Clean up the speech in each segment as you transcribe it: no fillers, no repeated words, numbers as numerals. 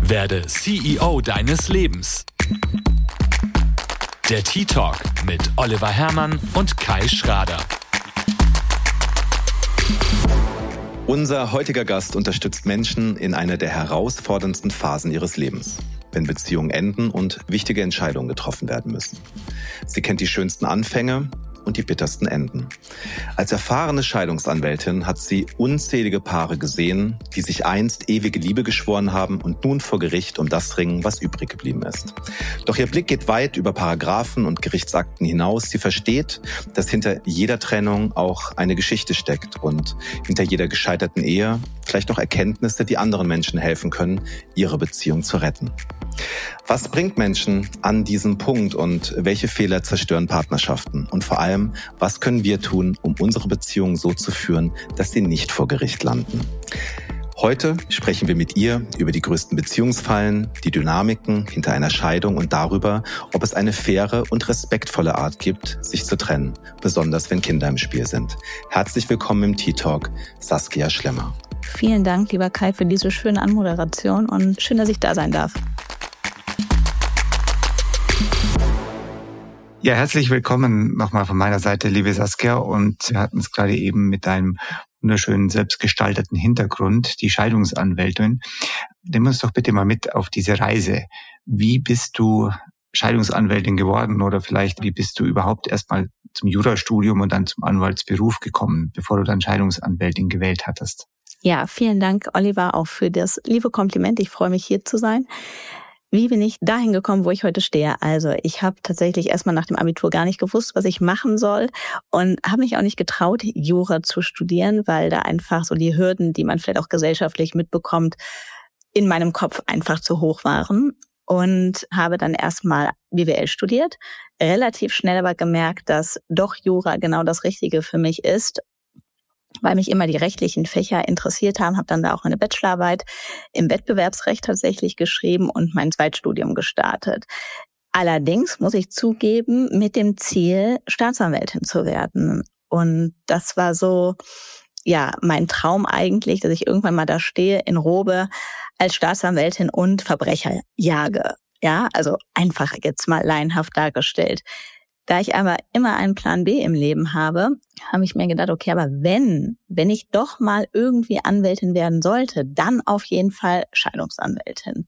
Werde CEO deines Lebens. Der Tea-Talk mit Oliver Herrmann und Kai Schrader. Unser heutiger Gast unterstützt Menschen in einer der herausforderndsten Phasen ihres Lebens, wenn Beziehungen enden und wichtige Entscheidungen getroffen werden müssen. Sie kennt die schönsten Anfänge und die bittersten Enden. Als erfahrene Scheidungsanwältin hat sie unzählige Paare gesehen, die sich einst ewige Liebe geschworen haben und nun vor Gericht um das ringen, was übrig geblieben ist. Doch ihr Blick geht weit über Paragraphen und Gerichtsakten hinaus. Sie versteht, dass hinter jeder Trennung auch eine Geschichte steckt und hinter jeder gescheiterten Ehe vielleicht auch Erkenntnisse, die anderen Menschen helfen können, ihre Beziehung zu retten. Was bringt Menschen an diesem Punkt und welche Fehler zerstören Partnerschaften? Und vor allem, was können wir tun, um unsere Beziehungen so zu führen, dass sie nicht vor Gericht landen? Heute sprechen wir mit ihr über die größten Beziehungsfallen, die Dynamiken hinter einer Scheidung und darüber, ob es eine faire und respektvolle Art gibt, sich zu trennen, besonders wenn Kinder im Spiel sind. Herzlich willkommen im Tea-Talk, Saskia Schlemmer. Vielen Dank, lieber Kai, für diese schöne Anmoderation und schön, dass ich da sein darf. Ja, herzlich willkommen nochmal von meiner Seite, liebe Saskia. Und wir hatten es gerade eben mit deinem wunderschönen, selbstgestalteten Hintergrund, die Scheidungsanwältin. Nimm uns doch bitte mal mit auf diese Reise. Wie bist du Scheidungsanwältin geworden oder vielleicht wie bist du überhaupt erstmal zum Jurastudium und dann zum Anwaltsberuf gekommen, bevor du dann Scheidungsanwältin gewählt hattest? Ja, vielen Dank, Oliver, auch für das liebe Kompliment. Ich freue mich, hier zu sein. Wie bin ich dahin gekommen, wo ich heute stehe? Also ich habe tatsächlich erstmal nach dem Abitur gar nicht gewusst, was ich machen soll und habe mich auch nicht getraut, Jura zu studieren, weil da einfach so die Hürden, die man vielleicht auch gesellschaftlich mitbekommt, in meinem Kopf einfach zu hoch waren. Und habe dann erstmal BWL studiert, relativ schnell aber gemerkt, dass doch Jura genau das Richtige für mich ist, weil mich immer die rechtlichen Fächer interessiert haben, habe dann da auch eine Bachelorarbeit im Wettbewerbsrecht tatsächlich geschrieben und mein Zweitstudium gestartet. Allerdings muss ich zugeben, mit dem Ziel, Staatsanwältin zu werden. Und das war so, ja, mein Traum eigentlich, dass ich irgendwann mal da stehe in Robe als Staatsanwältin und Verbrecher jage. Ja, also einfach jetzt mal laienhaft dargestellt. Da ich aber immer einen Plan B im Leben habe ich mir gedacht, okay, aber wenn ich doch mal irgendwie Anwältin werden sollte, dann auf jeden Fall Scheidungsanwältin.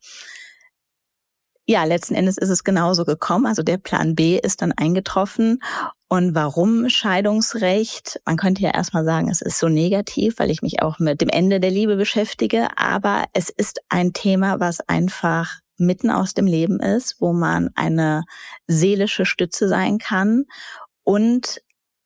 Ja, letzten Endes ist es genauso gekommen. Also der Plan B ist dann eingetroffen. Und warum Scheidungsrecht? Man könnte ja erstmal sagen, es ist so negativ, weil ich mich auch mit dem Ende der Liebe beschäftige. Aber es ist ein Thema, was einfach mitten aus dem Leben ist, wo man eine seelische Stütze sein kann. Und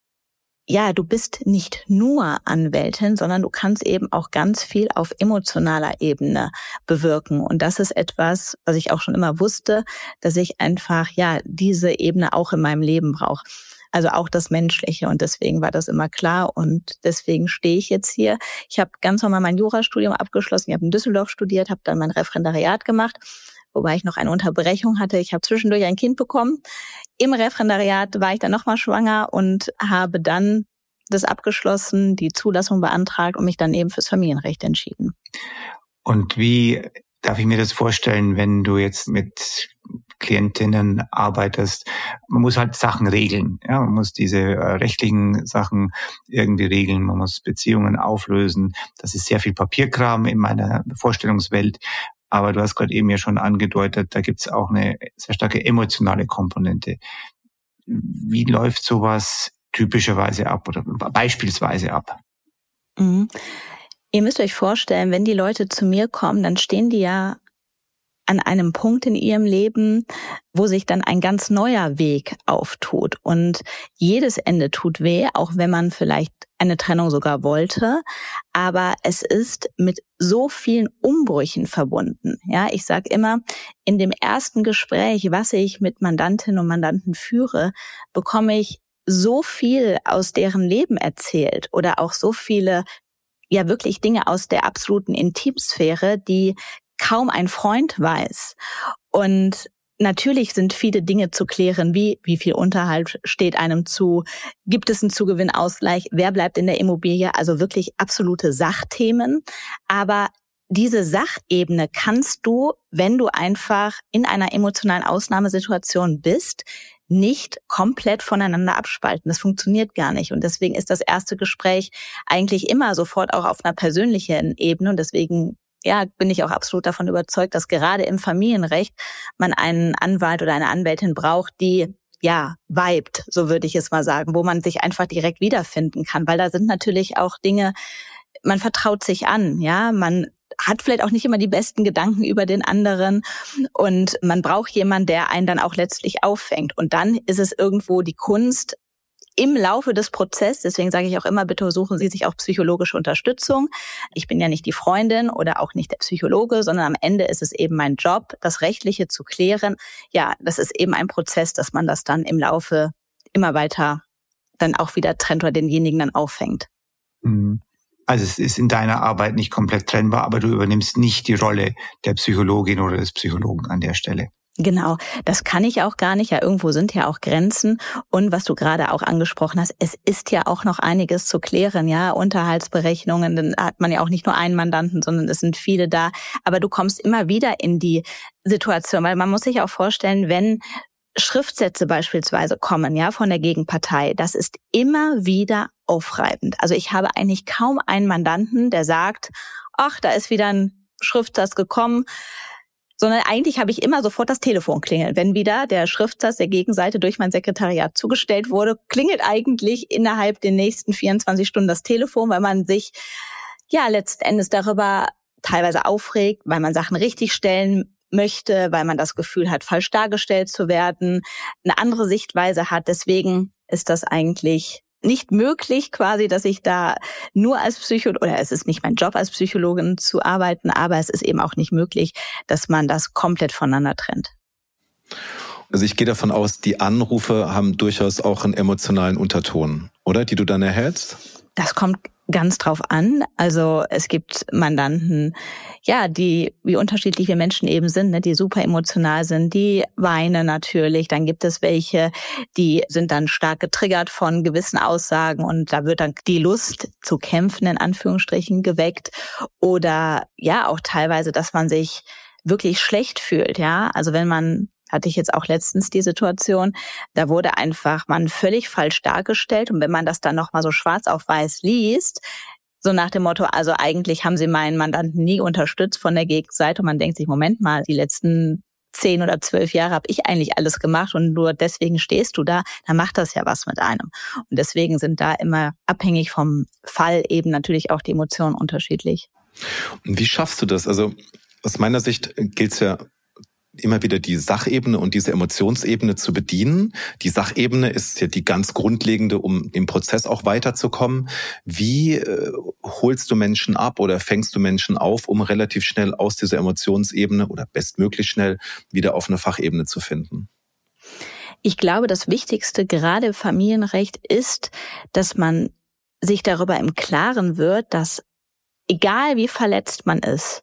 ja, du bist nicht nur Anwältin, sondern du kannst eben auch ganz viel auf emotionaler Ebene bewirken. Und das ist etwas, was ich auch schon immer wusste, dass ich einfach, ja, diese Ebene auch in meinem Leben brauche. Also auch das Menschliche. Und deswegen war das immer klar. Und deswegen stehe ich jetzt hier. Ich habe ganz normal mein Jurastudium abgeschlossen. Ich habe in Düsseldorf studiert, habe dann mein Referendariat gemacht, wobei ich noch eine Unterbrechung hatte. Ich habe zwischendurch ein Kind bekommen. Im Referendariat war ich dann nochmal schwanger und habe dann das abgeschlossen, die Zulassung beantragt und mich dann eben fürs Familienrecht entschieden. Und wie darf ich mir das vorstellen, wenn du jetzt mit Klientinnen arbeitest? Man muss halt Sachen regeln. Ja, man muss diese rechtlichen Sachen irgendwie regeln. Man muss Beziehungen auflösen. Das ist sehr viel Papierkram in meiner Vorstellungswelt. Aber du hast gerade eben ja schon angedeutet, da gibt's auch eine sehr starke emotionale Komponente. Wie läuft sowas typischerweise ab oder beispielsweise ab? Mhm. Ihr müsst euch vorstellen, wenn die Leute zu mir kommen, dann stehen die ja an einem Punkt in ihrem Leben, wo sich dann ein ganz neuer Weg auftut. Und jedes Ende tut weh, auch wenn man vielleicht eine Trennung sogar wollte. Aber es ist mit so vielen Umbrüchen verbunden. Ja, ich sage immer, in dem ersten Gespräch, was ich mit Mandantinnen und Mandanten führe, bekomme ich so viel aus deren Leben erzählt oder auch so viele, ja wirklich Dinge aus der absoluten Intimsphäre, die kaum ein Freund weiß. Und natürlich sind viele Dinge zu klären, wie viel Unterhalt steht einem zu, gibt es einen Zugewinnausgleich, wer bleibt in der Immobilie, also wirklich absolute Sachthemen. Aber diese Sachebene kannst du, wenn du einfach in einer emotionalen Ausnahmesituation bist, nicht komplett voneinander abspalten. Das funktioniert gar nicht. Und deswegen ist das erste Gespräch eigentlich immer sofort auch auf einer persönlichen Ebene. Und deswegen bin ich auch absolut davon überzeugt, dass gerade im Familienrecht man einen Anwalt oder eine Anwältin braucht, die vibet, so würde ich es mal sagen, wo man sich einfach direkt wiederfinden kann. Weil da sind natürlich auch Dinge, man vertraut sich an, man hat vielleicht auch nicht immer die besten Gedanken über den anderen und man braucht jemanden, der einen dann auch letztlich auffängt. Und dann ist es irgendwo die Kunst im Laufe des Prozesses, deswegen sage ich auch immer, bitte suchen Sie sich auch psychologische Unterstützung. Ich bin ja nicht die Freundin oder auch nicht der Psychologe, sondern am Ende ist es eben mein Job, das Rechtliche zu klären. Ja, das ist eben ein Prozess, dass man das dann im Laufe immer weiter dann auch wieder trennt oder denjenigen dann auffängt. Also es ist in deiner Arbeit nicht komplett trennbar, aber du übernimmst nicht die Rolle der Psychologin oder des Psychologen an der Stelle. Genau, das kann ich auch gar nicht. Ja, irgendwo sind ja auch Grenzen. Und was du gerade auch angesprochen hast, es ist ja auch noch einiges zu klären, Unterhaltsberechnungen, dann hat man ja auch nicht nur einen Mandanten, sondern es sind viele da. Aber du kommst immer wieder in die Situation, weil man muss sich auch vorstellen, wenn Schriftsätze beispielsweise kommen, von der Gegenpartei, das ist immer wieder aufreibend. Also ich habe eigentlich kaum einen Mandanten, der sagt, ach, da ist wieder ein Schriftsatz gekommen, sondern eigentlich habe ich immer sofort das Telefon klingeln. Wenn wieder der Schriftsatz der Gegenseite durch mein Sekretariat zugestellt wurde, klingelt eigentlich innerhalb der nächsten 24 Stunden das Telefon, weil man sich letzten Endes darüber teilweise aufregt, weil man Sachen richtig stellen möchte, weil man das Gefühl hat, falsch dargestellt zu werden, eine andere Sichtweise hat. Deswegen ist das eigentlich nicht möglich quasi, dass ich da nur als Psychologin, oder es ist nicht mein Job als Psychologin zu arbeiten, aber es ist eben auch nicht möglich, dass man das komplett voneinander trennt. Also ich gehe davon aus, die Anrufe haben durchaus auch einen emotionalen Unterton, oder? Die du dann erhältst? Das kommt ganz drauf an. Also es gibt Mandanten, die, wie unterschiedlich wir Menschen eben sind, die super emotional sind, die weinen natürlich. Dann gibt es welche, die sind dann stark getriggert von gewissen Aussagen und da wird dann die Lust zu kämpfen, in Anführungsstrichen, geweckt. Oder auch teilweise, dass man sich wirklich schlecht fühlt. Also wenn man, hatte ich jetzt auch letztens die Situation, da wurde einfach man völlig falsch dargestellt. Und wenn man das dann nochmal so schwarz auf weiß liest, so nach dem Motto, also eigentlich haben Sie meinen Mandanten nie unterstützt von der Gegenseite. Und man denkt sich, Moment mal, die letzten 10 oder 12 Jahre habe ich eigentlich alles gemacht und nur deswegen stehst du da, dann macht das ja was mit einem. Und deswegen sind da immer abhängig vom Fall eben natürlich auch die Emotionen unterschiedlich. Und wie schaffst du das? Also aus meiner Sicht gilt es ja immer wieder die Sachebene und diese Emotionsebene zu bedienen. Die Sachebene ist ja die ganz grundlegende, um im Prozess auch weiterzukommen. Wie holst du Menschen ab oder fängst du Menschen auf, um relativ schnell aus dieser Emotionsebene oder bestmöglich schnell wieder auf eine Fachebene zu finden? Ich glaube, das Wichtigste gerade im Familienrecht ist, dass man sich darüber im Klaren wird, dass egal wie verletzt man ist,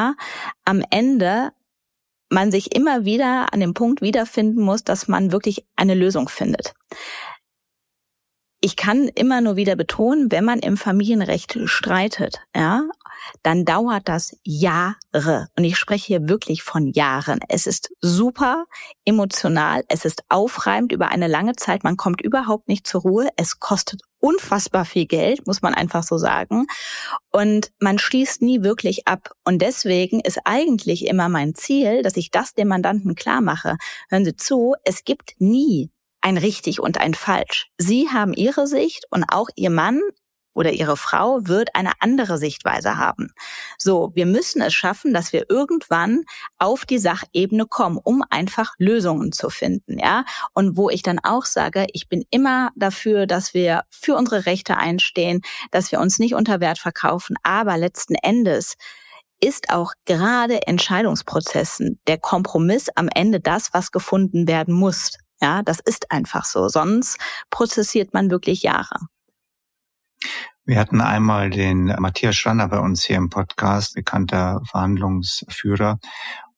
am Ende man sich immer wieder an dem Punkt wiederfinden muss, dass man wirklich eine Lösung findet. Ich kann immer nur wieder betonen, wenn man im Familienrecht streitet, dann dauert das Jahre. Und ich spreche hier wirklich von Jahren. Es ist super emotional, es ist aufreibend über eine lange Zeit. Man kommt überhaupt nicht zur Ruhe. Es kostet unfassbar viel Geld, muss man einfach so sagen. Und man schließt nie wirklich ab. Und deswegen ist eigentlich immer mein Ziel, dass ich das dem Mandanten klar mache. Hören Sie zu, es gibt nie ein richtig und ein falsch. Sie haben Ihre Sicht und auch Ihr Mann oder Ihre Frau wird eine andere Sichtweise haben. So, wir müssen es schaffen, dass wir irgendwann auf die Sachebene kommen, um einfach Lösungen zu finden, Und wo ich dann auch sage, ich bin immer dafür, dass wir für unsere Rechte einstehen, dass wir uns nicht unter Wert verkaufen, aber letzten Endes ist auch gerade Entscheidungsprozessen der Kompromiss am Ende das, was gefunden werden muss. Das ist einfach so. Sonst prozessiert man wirklich Jahre. Wir hatten einmal den Matthias Schranner bei uns hier im Podcast, bekannter Verhandlungsführer.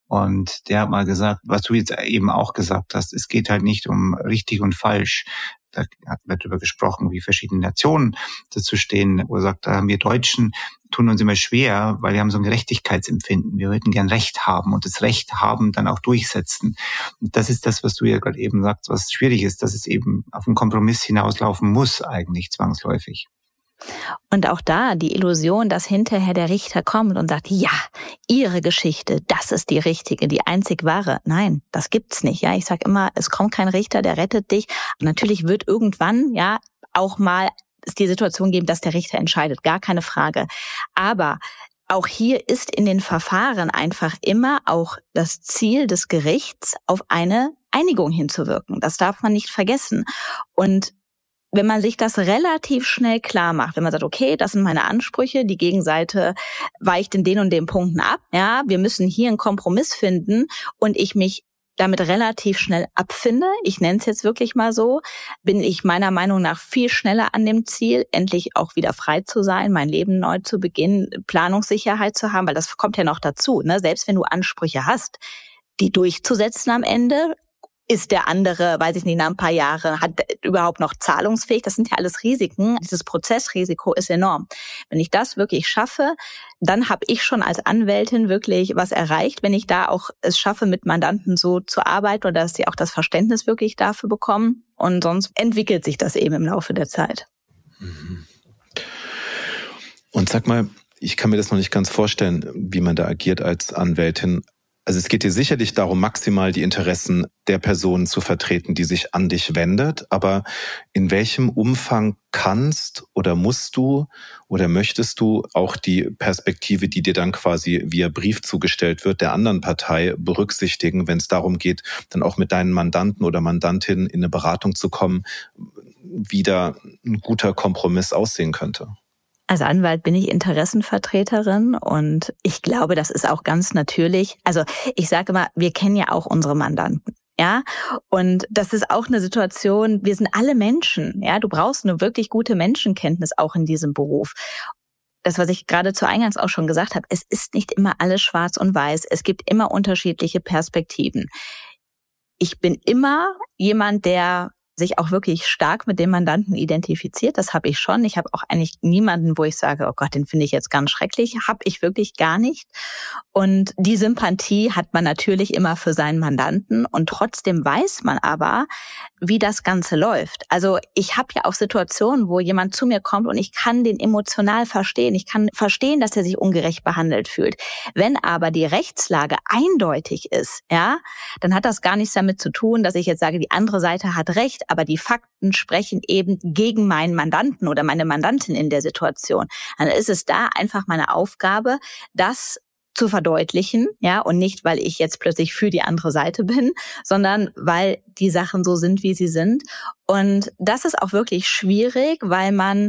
Und der hat mal gesagt, was du jetzt eben auch gesagt hast, es geht halt nicht um richtig und falsch. Da wird darüber gesprochen, wie verschiedene Nationen dazu stehen, wo er sagt, da haben wir Deutschen, tun uns immer schwer, weil wir haben so ein Gerechtigkeitsempfinden. Wir würden gern Recht haben und das Recht haben dann auch durchsetzen. Und das ist das, was du ja gerade eben sagst, was schwierig ist, dass es eben auf einen Kompromiss hinauslaufen muss, eigentlich zwangsläufig. Und auch da die Illusion, dass hinterher der Richter kommt und sagt, ja, Ihre Geschichte, das ist die richtige, die einzig wahre. Nein, das gibt's nicht. Ja, ich sage immer, es kommt kein Richter, der rettet dich. Und natürlich wird irgendwann ja auch mal es die Situation geben, dass der Richter entscheidet, gar keine Frage. Aber auch hier ist in den Verfahren einfach immer auch das Ziel des Gerichts, auf eine Einigung hinzuwirken. Das darf man nicht vergessen. Und wenn man sich das relativ schnell klar macht, wenn man sagt, okay, das sind meine Ansprüche, die Gegenseite weicht in den und den Punkten ab, ja, wir müssen hier einen Kompromiss finden und ich mich damit relativ schnell abfinde, ich nenne es jetzt wirklich mal so, bin ich meiner Meinung nach viel schneller an dem Ziel, endlich auch wieder frei zu sein, mein Leben neu zu beginnen, Planungssicherheit zu haben, weil das kommt ja noch dazu, ne? Selbst wenn du Ansprüche hast, die durchzusetzen am Ende, ist der andere, weiß ich nicht, nach ein paar Jahren, hat überhaupt noch zahlungsfähig? Das sind ja alles Risiken. Dieses Prozessrisiko ist enorm. Wenn ich das wirklich schaffe, dann habe ich schon als Anwältin wirklich was erreicht, wenn ich da auch es schaffe, mit Mandanten so zu arbeiten oder dass sie auch das Verständnis wirklich dafür bekommen. Und sonst entwickelt sich das eben im Laufe der Zeit. Und sag mal, ich kann mir das noch nicht ganz vorstellen, wie man da agiert als Anwältin. Also es geht dir sicherlich darum, maximal die Interessen der Person zu vertreten, die sich an dich wendet. Aber in welchem Umfang kannst oder musst du oder möchtest du auch die Perspektive, die dir dann quasi via Brief zugestellt wird, der anderen Partei berücksichtigen, wenn es darum geht, dann auch mit deinen Mandanten oder Mandantinnen in eine Beratung zu kommen, wie da ein guter Kompromiss aussehen könnte? Als Anwalt bin ich Interessenvertreterin und ich glaube, das ist auch ganz natürlich. Also ich sage immer, wir kennen ja auch unsere Mandanten. Ja, und das ist auch eine Situation, wir sind alle Menschen. Ja, du brauchst eine wirklich gute Menschenkenntnis auch in diesem Beruf. Das, was ich gerade zu Eingangs auch schon gesagt habe, es ist nicht immer alles schwarz und weiß. Es gibt immer unterschiedliche Perspektiven. Ich bin immer jemand, der sich auch wirklich stark mit dem Mandanten identifiziert. Das habe ich schon. Ich habe auch eigentlich niemanden, wo ich sage, oh Gott, den finde ich jetzt ganz schrecklich. Habe ich wirklich gar nicht. Und die Sympathie hat man natürlich immer für seinen Mandanten. Und trotzdem weiß man aber, wie das Ganze läuft. Also ich habe ja auch Situationen, wo jemand zu mir kommt und ich kann den emotional verstehen. Ich kann verstehen, dass er sich ungerecht behandelt fühlt. Wenn aber die Rechtslage eindeutig ist, ja, dann hat das gar nichts damit zu tun, dass ich jetzt sage, die andere Seite hat recht, aber die Fakten sprechen eben gegen meinen Mandanten oder meine Mandantin in der Situation. Dann ist es da einfach meine Aufgabe, das zu verdeutlichen, ja, und nicht, weil ich jetzt plötzlich für die andere Seite bin, sondern weil die Sachen so sind, wie sie sind. Und das ist auch wirklich schwierig, weil man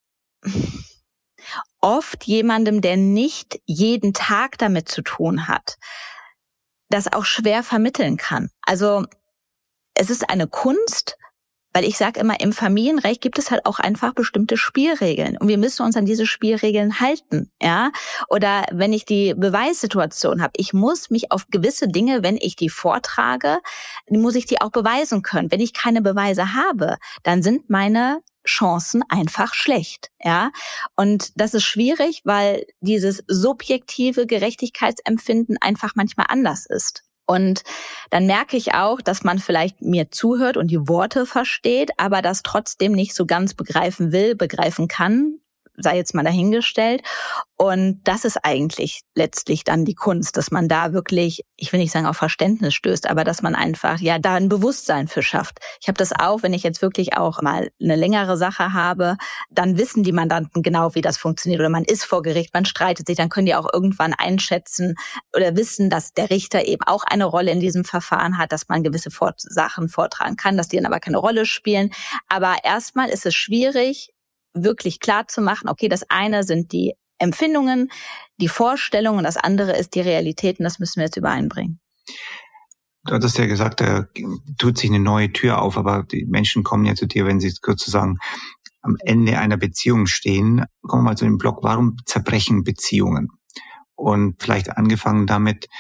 oft jemandem, der nicht jeden Tag damit zu tun hat, das auch schwer vermitteln kann. Also es ist eine Kunst, weil ich sage immer, im Familienrecht gibt es halt auch einfach bestimmte Spielregeln und wir müssen uns an diese Spielregeln halten, ja? Oder wenn ich die Beweissituation habe, ich muss mich auf gewisse Dinge, wenn ich die vortrage, muss ich die auch beweisen können. Wenn ich keine Beweise habe, dann sind meine Chancen einfach schlecht, ja? Und das ist schwierig, weil dieses subjektive Gerechtigkeitsempfinden einfach manchmal anders ist. Und dann merke ich auch, dass man vielleicht mir zuhört und die Worte versteht, aber das trotzdem nicht so ganz begreifen will, begreifen kann, sei jetzt mal dahingestellt. Und das ist eigentlich letztlich dann die Kunst, dass man da wirklich, ich will nicht sagen auf Verständnis stößt, aber dass man einfach ja da ein Bewusstsein für schafft. Ich habe das auch, wenn ich jetzt wirklich auch mal eine längere Sache habe, dann wissen die Mandanten genau, wie das funktioniert. Oder man ist vor Gericht, man streitet sich, dann können die auch irgendwann einschätzen oder wissen, dass der Richter eben auch eine Rolle in diesem Verfahren hat, dass man gewisse Sachen vortragen kann, dass die dann aber keine Rolle spielen. Aber erstmal ist es schwierig, wirklich klar zu machen, okay, das eine sind die Empfindungen, die Vorstellungen, das andere ist die Realität und das müssen wir jetzt übereinbringen. Du hattest ja gesagt, da tut sich eine neue Tür auf, aber die Menschen kommen ja zu dir, wenn sie sozusagen am Ende einer Beziehung stehen. Kommen wir mal zu dem Block, warum zerbrechen Beziehungen? Und vielleicht angefangen damit,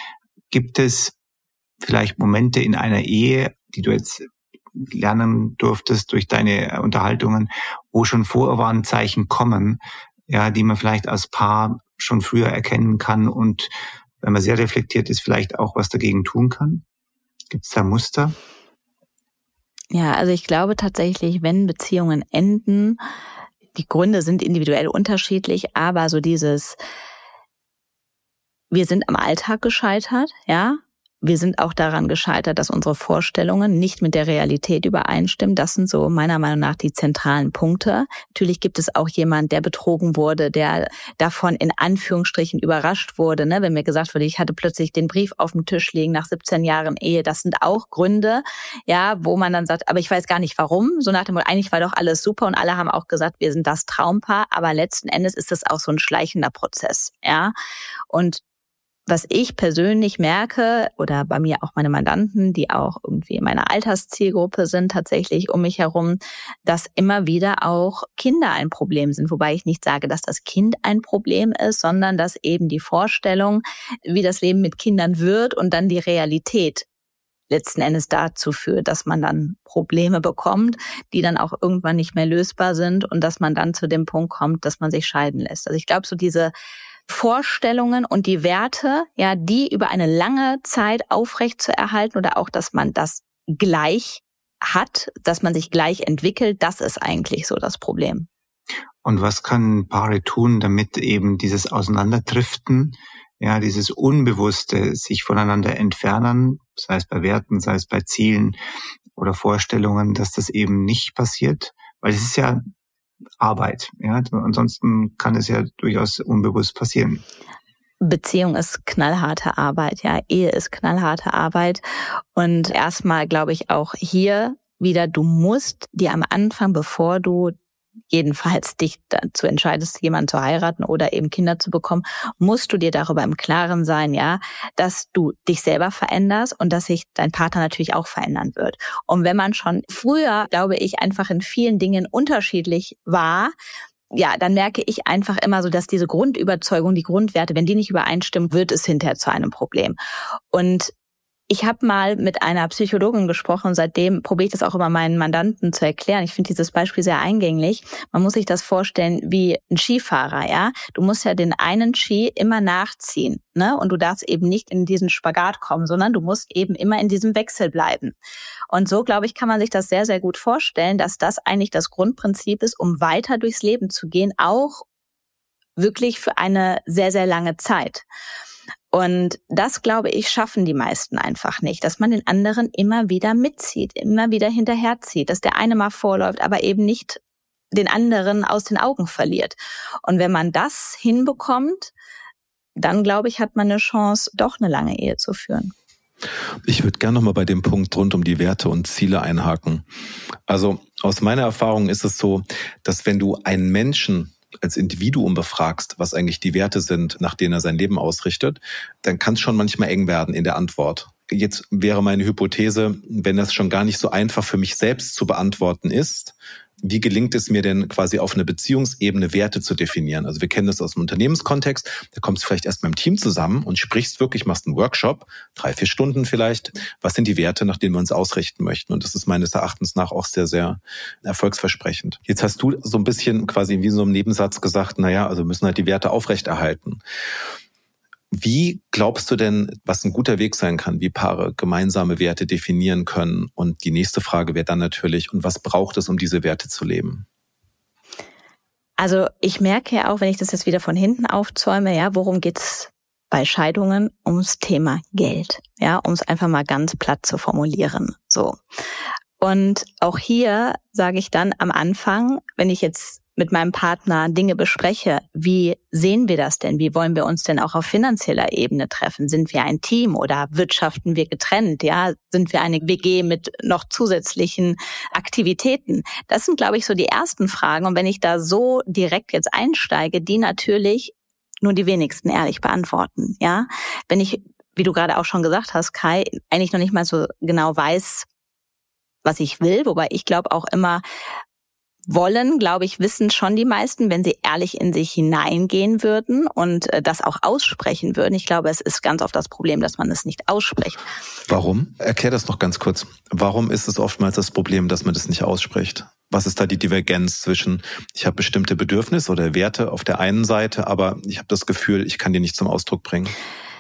Gibt es vielleicht Momente in einer Ehe, die du jetzt lernen durftest durch deine Unterhaltungen, wo schon Vorwarnzeichen kommen, ja, die man vielleicht als Paar schon früher erkennen kann und wenn man sehr reflektiert ist, vielleicht auch was dagegen tun kann? Gibt es da Muster? Ja, also ich glaube tatsächlich, wenn Beziehungen enden, die Gründe sind individuell unterschiedlich, aber so dieses, wir sind am Alltag gescheitert, ja. Wir sind auch daran gescheitert, dass unsere Vorstellungen nicht mit der Realität übereinstimmen. Das sind so meiner Meinung nach die zentralen Punkte. Natürlich gibt es auch jemand, der betrogen wurde, der davon in Anführungsstrichen überrascht wurde. Ne? Wenn mir gesagt wurde, ich hatte plötzlich den Brief auf dem Tisch liegen nach 17 Jahren Ehe. Das sind auch Gründe, ja, wo man dann sagt, aber ich weiß gar nicht warum. So nach dem Motto, eigentlich war doch alles super und alle haben auch gesagt, wir sind das Traumpaar. Aber letzten Endes ist das auch so ein schleichender Prozess, ja. Und was ich persönlich merke, oder bei mir auch meine Mandanten, die auch irgendwie in meiner Alterszielgruppe sind, tatsächlich um mich herum, dass immer wieder auch Kinder ein Problem sind. Wobei ich nicht sage, dass das Kind ein Problem ist, sondern dass eben die Vorstellung, wie das Leben mit Kindern wird und dann die Realität letzten Endes dazu führt, dass man dann Probleme bekommt, die dann auch irgendwann nicht mehr lösbar sind und dass man dann zu dem Punkt kommt, dass man sich scheiden lässt. Also ich glaube, so diese Vorstellungen und die Werte, ja, die über eine lange Zeit aufrecht zu erhalten oder auch, dass man das gleich hat, dass man sich gleich entwickelt, das ist eigentlich so das Problem. Und was können Paare tun, damit eben dieses Auseinanderdriften, ja, dieses Unbewusste sich voneinander entfernen, sei es bei Werten, sei es bei Zielen oder Vorstellungen, dass das eben nicht passiert? Weil es ist ja Arbeit, ja. Ansonsten kann es ja durchaus unbewusst passieren. Beziehung ist knallharte Arbeit, ja. Ehe ist knallharte Arbeit. Und erstmal glaube ich auch hier wieder, du musst dir am Anfang, bevor du jedenfalls dich dazu entscheidest, jemanden zu heiraten oder eben Kinder zu bekommen, musst du dir darüber im Klaren sein, ja, dass du dich selber veränderst und dass sich dein Partner natürlich auch verändern wird. Und wenn man schon früher, glaube ich, einfach in vielen Dingen unterschiedlich war, ja, dann merke ich einfach immer so, dass diese Grundüberzeugung, die Grundwerte, wenn die nicht übereinstimmen, wird es hinterher zu einem Problem. Und ich habe mal mit einer Psychologin gesprochen, seitdem probiere ich das auch immer meinen Mandanten zu erklären. Ich finde dieses Beispiel sehr eingänglich. Man muss sich das vorstellen wie ein Skifahrer, ja. Du musst ja den einen Ski immer nachziehen, ne? Und du darfst eben nicht in diesen Spagat kommen, sondern du musst eben immer in diesem Wechsel bleiben. Und so, glaube ich, kann man sich das sehr, sehr gut vorstellen, dass das eigentlich das Grundprinzip ist, um weiter durchs Leben zu gehen, auch wirklich für eine sehr, sehr lange Zeit. Und das, glaube ich, schaffen die meisten einfach nicht, dass man den anderen immer wieder mitzieht, immer wieder hinterherzieht, dass der eine mal vorläuft, aber eben nicht den anderen aus den Augen verliert. Und wenn man das hinbekommt, dann, glaube ich, hat man eine Chance, doch eine lange Ehe zu führen. Ich würde gerne nochmal bei dem Punkt rund um die Werte und Ziele einhaken. Also aus meiner Erfahrung ist es so, dass wenn du einen Menschen als Individuum befragst, was eigentlich die Werte sind, nach denen er sein Leben ausrichtet, dann kann es schon manchmal eng werden in der Antwort. Jetzt wäre meine Hypothese, wenn das schon gar nicht so einfach für mich selbst zu beantworten ist, wie gelingt es mir denn quasi auf einer Beziehungsebene Werte zu definieren? Also wir kennen das aus dem Unternehmenskontext, da kommst du vielleicht erst mit dem Team zusammen und sprichst wirklich, machst einen Workshop, 3-4 Stunden vielleicht. Was sind die Werte, nach denen wir uns ausrichten möchten? Und das ist meines Erachtens nach auch sehr, sehr erfolgsversprechend. Jetzt hast du so ein bisschen quasi wie so im Nebensatz gesagt, also wir müssen halt die Werte aufrechterhalten. Wie glaubst du denn, was ein guter Weg sein kann, wie Paare gemeinsame Werte definieren können? Und die nächste Frage wäre dann natürlich, und was braucht es, um diese Werte zu leben? Also ich merke ja auch, wenn ich das jetzt wieder von hinten aufzäume, ja, worum geht's bei Scheidungen? Ums Thema Geld, ja, um es einfach mal ganz platt zu formulieren, so. Und auch hier sage ich dann am Anfang, wenn ich jetzt mit meinem Partner Dinge bespreche, wie sehen wir das denn? Wie wollen wir uns denn auch auf finanzieller Ebene treffen? Sind wir ein Team oder wirtschaften wir getrennt? Ja, sind wir eine WG mit noch zusätzlichen Aktivitäten? Das sind, glaube ich, so die ersten Fragen. Und wenn ich da so direkt jetzt einsteige, die natürlich nur die wenigsten ehrlich beantworten. Ja, wenn ich, wie du gerade auch schon gesagt hast, Kai, eigentlich noch nicht mal so genau weiß, was ich will, wobei ich glaube auch immer, wollen, glaube ich, wissen schon die meisten, wenn sie ehrlich in sich hineingehen würden und das auch aussprechen würden. Ich glaube, es ist ganz oft das Problem, dass man es nicht ausspricht. Warum? Erklär das noch ganz kurz. Warum ist es oftmals das Problem, dass man das nicht ausspricht? Was ist da die Divergenz zwischen, ich habe bestimmte Bedürfnisse oder Werte auf der einen Seite, aber ich habe das Gefühl, ich kann die nicht zum Ausdruck bringen?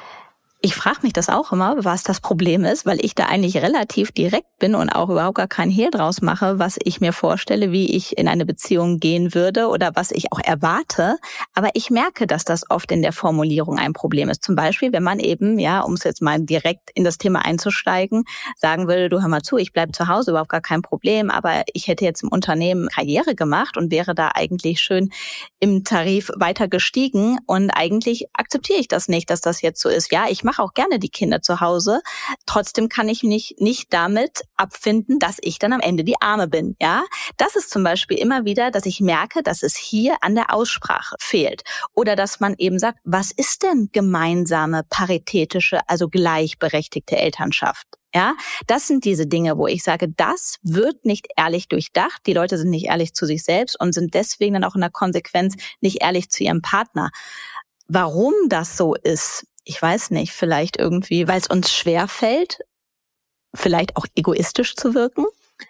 Ich frage mich das auch immer, was das Problem ist, weil ich da eigentlich relativ direkt bin und auch überhaupt gar keinen Hehl draus mache, was ich mir vorstelle, wie ich in eine Beziehung gehen würde oder was ich auch erwarte. Aber ich merke, dass das oft in der Formulierung ein Problem ist. Zum Beispiel, wenn man eben, ja, um es jetzt mal direkt in das Thema einzusteigen, sagen würde, du hör mal zu, ich bleibe zu Hause, überhaupt gar kein Problem, aber ich hätte jetzt im Unternehmen Karriere gemacht und wäre da eigentlich schön im Tarif weiter gestiegen und eigentlich akzeptiere ich das nicht, dass das jetzt so ist. Ja, ich mache auch gerne die Kinder zu Hause. Trotzdem kann ich mich nicht damit abfinden, dass ich dann am Ende die Arme bin. Ja, das ist zum Beispiel immer wieder, dass ich merke, dass es hier an der Aussprache fehlt. Oder dass man eben sagt, was ist denn gemeinsame, paritätische, also gleichberechtigte Elternschaft? Ja, das sind diese Dinge, wo ich sage, das wird nicht ehrlich durchdacht. Die Leute sind nicht ehrlich zu sich selbst und sind deswegen dann auch in der Konsequenz nicht ehrlich zu ihrem Partner. Warum das so ist, ich weiß nicht, vielleicht irgendwie, weil es uns schwerfällt, vielleicht auch egoistisch zu wirken?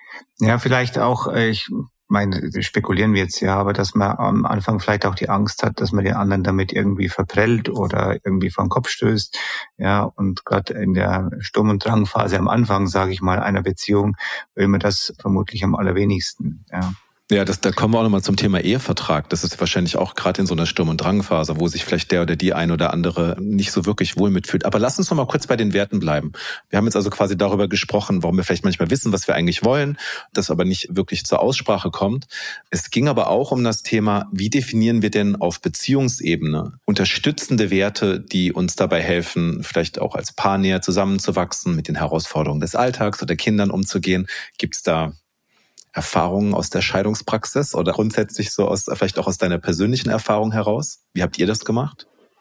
Ja, vielleicht auch, ich meine, spekulieren wir jetzt ja, aber dass man am Anfang vielleicht auch die Angst hat, dass man den anderen damit irgendwie verprellt oder irgendwie vor den Kopf stößt. Ja, und gerade in der Sturm- und Drangphase am Anfang, sage ich mal, einer Beziehung, will man das vermutlich am allerwenigsten, ja. Ja, da kommen wir auch nochmal zum Thema Ehevertrag. Das ist wahrscheinlich auch gerade in so einer Sturm- und Drangphase, wo sich vielleicht der oder die ein oder andere nicht so wirklich wohl mitfühlt. Aber lass uns nochmal kurz bei den Werten bleiben. Wir haben jetzt also quasi darüber gesprochen, warum wir vielleicht manchmal wissen, was wir eigentlich wollen, das aber nicht wirklich zur Aussprache kommt. Es ging aber auch um das Thema, wie definieren wir denn auf Beziehungsebene unterstützende Werte, die uns dabei helfen, vielleicht auch als Paar näher zusammenzuwachsen, mit den Herausforderungen des Alltags oder Kindern umzugehen. Gibt es da Erfahrungen aus der Scheidungspraxis oder grundsätzlich so vielleicht auch aus deiner persönlichen Erfahrung heraus? Wie habt ihr das gemacht?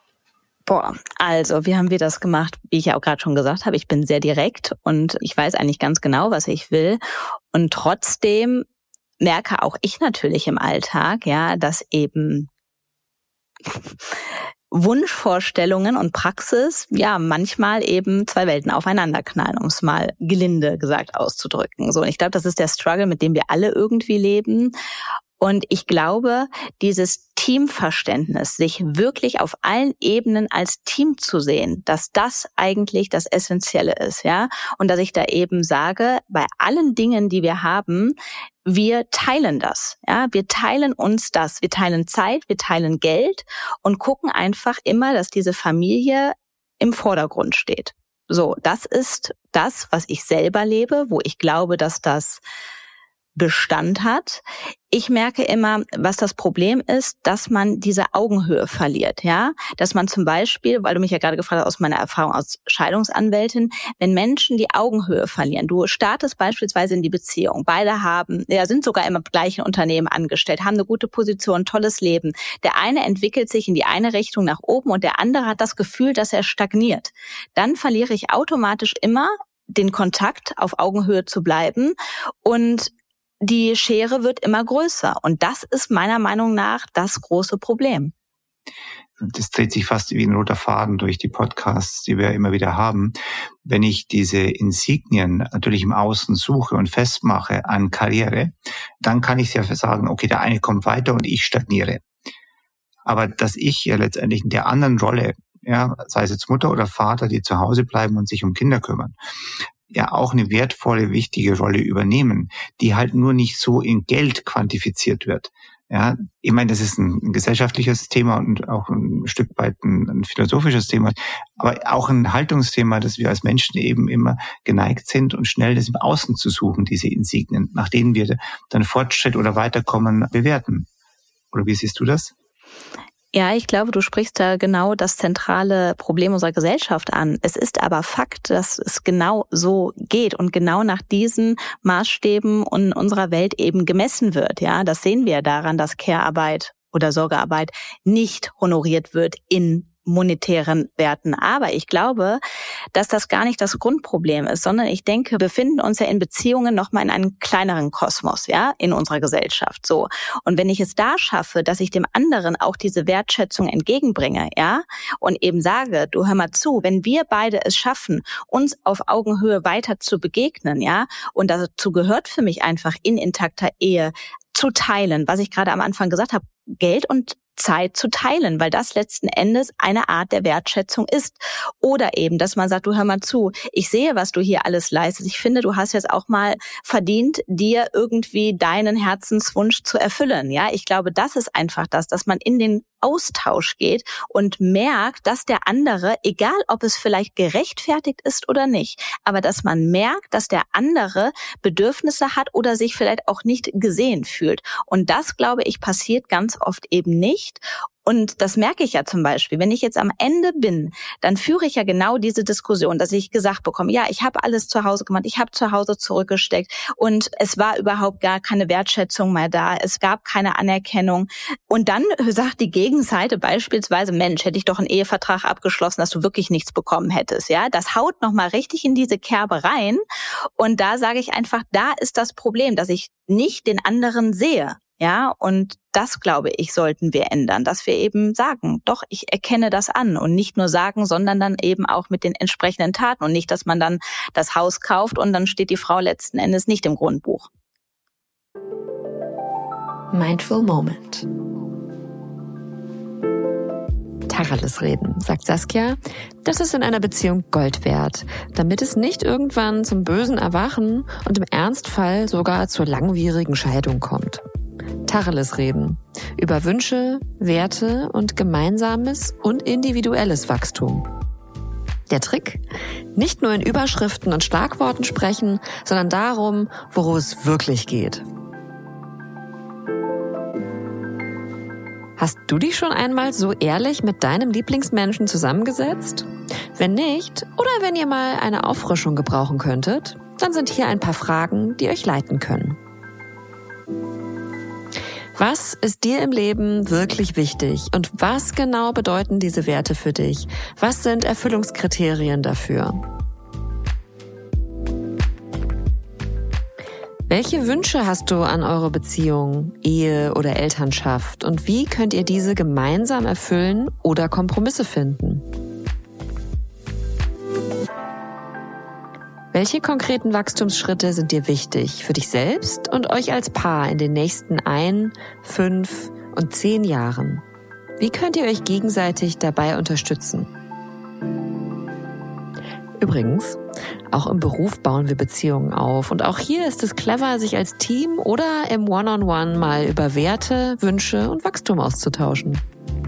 Also wie haben wir das gemacht? Wie ich ja auch gerade schon gesagt habe, ich bin sehr direkt und ich weiß eigentlich ganz genau, was ich will. Und trotzdem merke auch ich natürlich im Alltag, ja, dass eben Wunschvorstellungen und Praxis, ja, manchmal eben zwei Welten aufeinanderknallen, um es mal gelinde gesagt auszudrücken. So, und ich glaube, das ist der Struggle, mit dem wir alle irgendwie leben. Und ich glaube, dieses Teamverständnis, sich wirklich auf allen Ebenen als Team zu sehen, dass das eigentlich das Essentielle ist, ja. Und dass ich da eben sage, bei allen Dingen, die wir haben, wir teilen das, ja. Wir teilen uns das. Wir teilen Zeit, wir teilen Geld und gucken einfach immer, dass diese Familie im Vordergrund steht. So, das ist das, was ich selber lebe, wo ich glaube, dass das Bestand hat. Ich merke immer, was das Problem ist, dass man diese Augenhöhe verliert, ja, dass man zum Beispiel, weil du mich ja gerade gefragt hast aus meiner Erfahrung als Scheidungsanwältin, wenn Menschen die Augenhöhe verlieren, du startest beispielsweise in die Beziehung, beide sind sogar im gleichen Unternehmen angestellt, haben eine gute Position, tolles Leben. Der eine entwickelt sich in die eine Richtung nach oben und der andere hat das Gefühl, dass er stagniert. Dann verliere ich automatisch immer den Kontakt, auf Augenhöhe zu bleiben und die Schere wird immer größer. Und das ist meiner Meinung nach das große Problem. Das dreht sich fast wie ein roter Faden durch die Podcasts, die wir immer wieder haben. Wenn ich diese Insignien natürlich im Außen suche und festmache an Karriere, dann kann ich ja sagen, okay, der eine kommt weiter und ich stagniere. Aber dass ich ja letztendlich in der anderen Rolle, ja, sei es jetzt Mutter oder Vater, die zu Hause bleiben und sich um Kinder kümmern, ja auch eine wertvolle, wichtige Rolle übernehmen, die halt nur nicht so in Geld quantifiziert wird. Ja, ich meine, das ist ein gesellschaftliches Thema und auch ein Stück weit ein philosophisches Thema, aber auch ein Haltungsthema, dass wir als Menschen eben immer geneigt sind und schnell das im Außen zu suchen, diese Insignien, nach denen wir dann Fortschritt oder Weiterkommen bewerten. Oder wie siehst du das? Ja, ich glaube, du sprichst da genau das zentrale Problem unserer Gesellschaft an. Es ist aber Fakt, dass es genau so geht und genau nach diesen Maßstäben in unserer Welt eben gemessen wird. Ja, das sehen wir daran, dass Care-Arbeit oder Sorgearbeit nicht honoriert wird in monetären Werten. Aber ich glaube, dass das gar nicht das Grundproblem ist, sondern ich denke, wir befinden uns ja in Beziehungen nochmal in einem kleineren Kosmos, ja, in unserer Gesellschaft, so. Und wenn ich es da schaffe, dass ich dem anderen auch diese Wertschätzung entgegenbringe, ja, und eben sage, du hör mal zu, wenn wir beide es schaffen, uns auf Augenhöhe weiter zu begegnen, ja, und dazu gehört für mich einfach in intakter Ehe zu teilen, was ich gerade am Anfang gesagt habe, Geld und Zeit zu teilen, weil das letzten Endes eine Art der Wertschätzung ist. Oder eben, dass man sagt, du hör mal zu, ich sehe, was du hier alles leistest. Ich finde, du hast jetzt auch mal verdient, dir irgendwie deinen Herzenswunsch zu erfüllen. Ja, ich glaube, das ist einfach das, dass man in den Austausch geht und merkt, dass der andere, egal ob es vielleicht gerechtfertigt ist oder nicht, aber dass man merkt, dass der andere Bedürfnisse hat oder sich vielleicht auch nicht gesehen fühlt. Und das, glaube ich, passiert ganz oft eben nicht. Und das merke ich ja zum Beispiel, wenn ich jetzt am Ende bin, dann führe ich ja genau diese Diskussion, dass ich gesagt bekomme, ja, ich habe alles zu Hause gemacht, ich habe zu Hause zurückgesteckt und es war überhaupt gar keine Wertschätzung mehr da, es gab keine Anerkennung. Und dann sagt die Gegenseite beispielsweise, Mensch, hätte ich doch einen Ehevertrag abgeschlossen, dass du wirklich nichts bekommen hättest. Ja, das haut nochmal richtig in diese Kerbe rein. Und da sage ich einfach, da ist das Problem, dass ich nicht den anderen sehe. Ja, und das, glaube ich, sollten wir ändern, dass wir eben sagen, doch, ich erkenne das an und nicht nur sagen, sondern dann eben auch mit den entsprechenden Taten und nicht, dass man dann das Haus kauft und dann steht die Frau letzten Endes nicht im Grundbuch. Mindful Moment. Tacheles reden, sagt Saskia, das ist in einer Beziehung Gold wert, damit es nicht irgendwann zum bösen Erwachen und im Ernstfall sogar zur langwierigen Scheidung kommt. Tacheles reden über Wünsche, Werte und gemeinsames und individuelles Wachstum. Der Trick? Nicht nur in Überschriften und Schlagworten sprechen, sondern darum, worum es wirklich geht. Hast du dich schon einmal so ehrlich mit deinem Lieblingsmenschen zusammengesetzt? Wenn nicht, oder wenn ihr mal eine Auffrischung gebrauchen könntet, dann sind hier ein paar Fragen, die euch leiten können. Was ist dir im Leben wirklich wichtig und was genau bedeuten diese Werte für dich? Was sind Erfüllungskriterien dafür? Welche Wünsche hast du an eure Beziehung, Ehe oder Elternschaft und wie könnt ihr diese gemeinsam erfüllen oder Kompromisse finden? Welche konkreten Wachstumsschritte sind dir wichtig für dich selbst und euch als Paar in den nächsten 1, 5 und 10 Jahren? Wie könnt ihr euch gegenseitig dabei unterstützen? Übrigens, auch im Beruf bauen wir Beziehungen auf und auch hier ist es clever, sich als Team oder im One-on-One mal über Werte, Wünsche und Wachstum auszutauschen.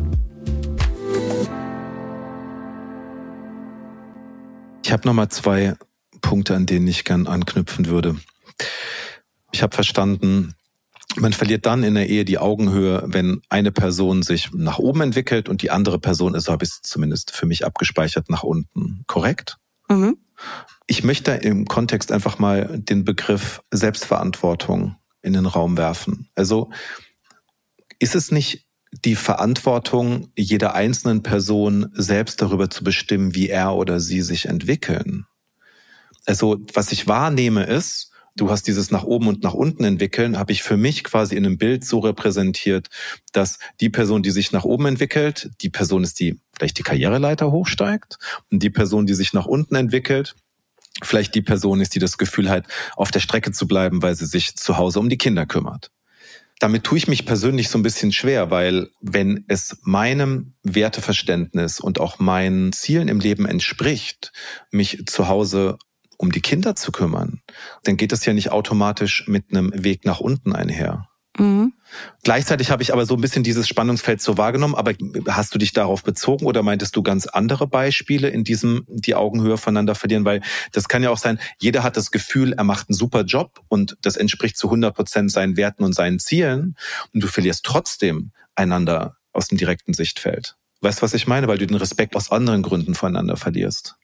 Ich habe nochmal 2 Punkte, an denen ich gern anknüpfen würde. Ich habe verstanden, man verliert dann in der Ehe die Augenhöhe, wenn eine Person sich nach oben entwickelt und die andere Person ist, so habe ich es zumindest für mich abgespeichert, nach unten. Korrekt? Mhm. Ich möchte im Kontext einfach mal den Begriff Selbstverantwortung in den Raum werfen. Also ist es nicht die Verantwortung jeder einzelnen Person, selbst darüber zu bestimmen, wie er oder sie sich entwickeln? Also was ich wahrnehme ist, du hast dieses nach oben und nach unten entwickeln, habe ich für mich quasi in einem Bild so repräsentiert, dass die Person, die sich nach oben entwickelt, die Person ist, die vielleicht die Karriereleiter hochsteigt und die Person, die sich nach unten entwickelt, vielleicht die Person ist, die das Gefühl hat, auf der Strecke zu bleiben, weil sie sich zu Hause um die Kinder kümmert. Damit tue ich mich persönlich so ein bisschen schwer, weil wenn es meinem Werteverständnis und auch meinen Zielen im Leben entspricht, mich zu Hause um die Kinder zu kümmern, dann geht das ja nicht automatisch mit einem Weg nach unten einher. Mhm. Gleichzeitig habe ich aber so ein bisschen dieses Spannungsfeld so wahrgenommen, aber hast du dich darauf bezogen oder meintest du ganz andere Beispiele in diesem, die Augenhöhe voneinander verlieren? Weil das kann ja auch sein, jeder hat das Gefühl, er macht einen super Job und das entspricht zu 100% seinen Werten und seinen Zielen und du verlierst trotzdem einander aus dem direkten Sichtfeld. Weißt du, was ich meine? Weil du den Respekt aus anderen Gründen voneinander verlierst.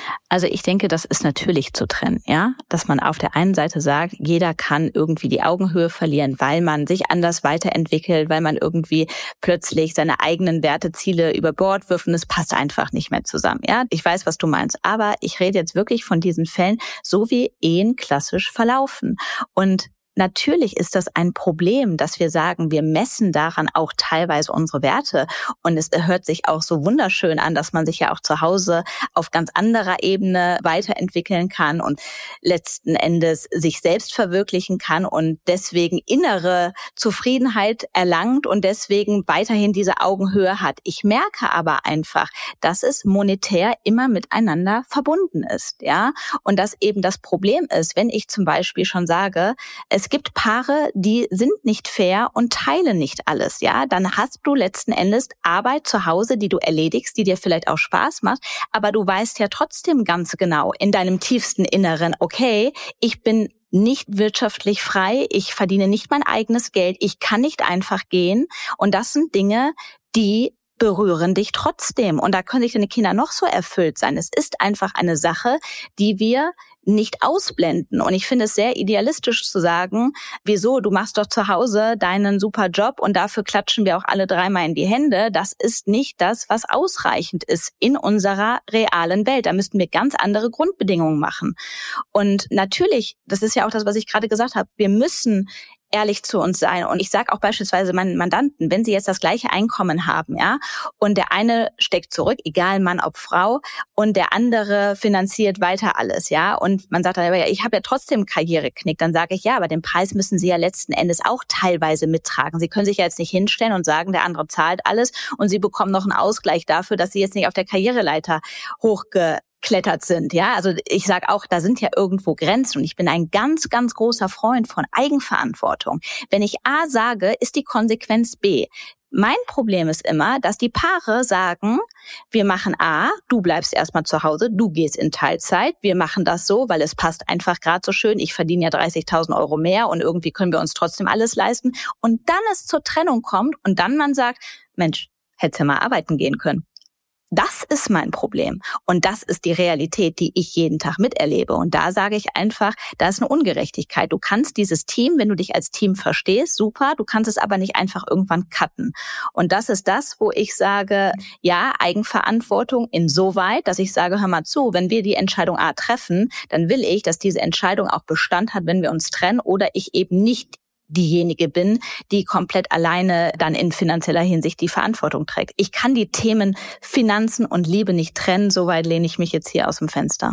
Also ich denke, das ist natürlich zu trennen, ja, dass man auf der einen Seite sagt, jeder kann irgendwie die Augenhöhe verlieren, weil man sich anders weiterentwickelt, weil man irgendwie plötzlich seine eigenen Werteziele über Bord wirft und es passt einfach nicht mehr zusammen, ja. Ich weiß, was du meinst, aber ich rede jetzt wirklich von diesen Fällen, so wie Ehen klassisch verlaufen. Und natürlich ist das ein Problem, dass wir sagen, wir messen daran auch teilweise unsere Werte. Und es hört sich auch so wunderschön an, dass man sich ja auch zu Hause auf ganz anderer Ebene weiterentwickeln kann und letzten Endes sich selbst verwirklichen kann und deswegen innere Zufriedenheit erlangt und deswegen weiterhin diese Augenhöhe hat. Ich merke aber einfach, dass es monetär immer miteinander verbunden ist, ja. Und dass eben das Problem ist, wenn ich zum Beispiel schon sage, es gibt Paare, die sind nicht fair und teilen nicht alles, ja. Dann hast du letzten Endes Arbeit zu Hause, die du erledigst, die dir vielleicht auch Spaß macht, aber du weißt ja trotzdem ganz genau in deinem tiefsten Inneren, okay, ich bin nicht wirtschaftlich frei, ich verdiene nicht mein eigenes Geld, ich kann nicht einfach gehen. Und das sind Dinge, die berühren dich trotzdem. Und da können sich deine Kinder noch so erfüllt sein. Es ist einfach eine Sache, die wir nicht ausblenden. Und ich finde es sehr idealistisch zu sagen, wieso, du machst doch zu Hause deinen super Job und dafür klatschen wir auch alle dreimal in die Hände. Das ist nicht das, was ausreichend ist in unserer realen Welt. Da müssten wir ganz andere Grundbedingungen machen. Und natürlich, das ist ja auch das, was ich gerade gesagt habe, wir müssen ehrlich zu uns sein. Und ich sage auch beispielsweise meinen Mandanten, wenn sie jetzt das gleiche Einkommen haben, ja, und der eine steckt zurück, egal Mann ob Frau, und der andere finanziert weiter alles, ja, und man sagt dann, ja, ich habe ja trotzdem Karriereknick, dann sage ich, ja, aber den Preis müssen Sie ja letzten Endes auch teilweise mittragen. Sie können sich ja jetzt nicht hinstellen und sagen, der andere zahlt alles und Sie bekommen noch einen Ausgleich dafür, dass Sie jetzt nicht auf der Karriereleiter hochgeklettert sind, ja, also ich sage auch, da sind ja irgendwo Grenzen und ich bin ein ganz, ganz großer Freund von Eigenverantwortung. Wenn ich A sage, ist die Konsequenz B. Mein Problem ist immer, dass die Paare sagen, wir machen A, du bleibst erstmal zu Hause, du gehst in Teilzeit, wir machen das so, weil es passt einfach gerade so schön, ich verdiene ja 30.000 Euro mehr und irgendwie können wir uns trotzdem alles leisten und dann es zur Trennung kommt und dann man sagt, Mensch, hättest ja mal arbeiten gehen können. Das ist mein Problem. Und das ist die Realität, die ich jeden Tag miterlebe. Und da sage ich einfach, da ist eine Ungerechtigkeit. Du kannst dieses Team, wenn du dich als Team verstehst, super, du kannst es aber nicht einfach irgendwann cutten. Und das ist das, wo ich sage, ja, Eigenverantwortung insoweit, dass ich sage, hör mal zu, wenn wir die Entscheidung A treffen, dann will ich, dass diese Entscheidung auch Bestand hat, wenn wir uns trennen oder ich eben nicht diejenige bin, die komplett alleine dann in finanzieller Hinsicht die Verantwortung trägt. Ich kann die Themen Finanzen und Liebe nicht trennen, soweit lehne ich mich jetzt hier aus dem Fenster.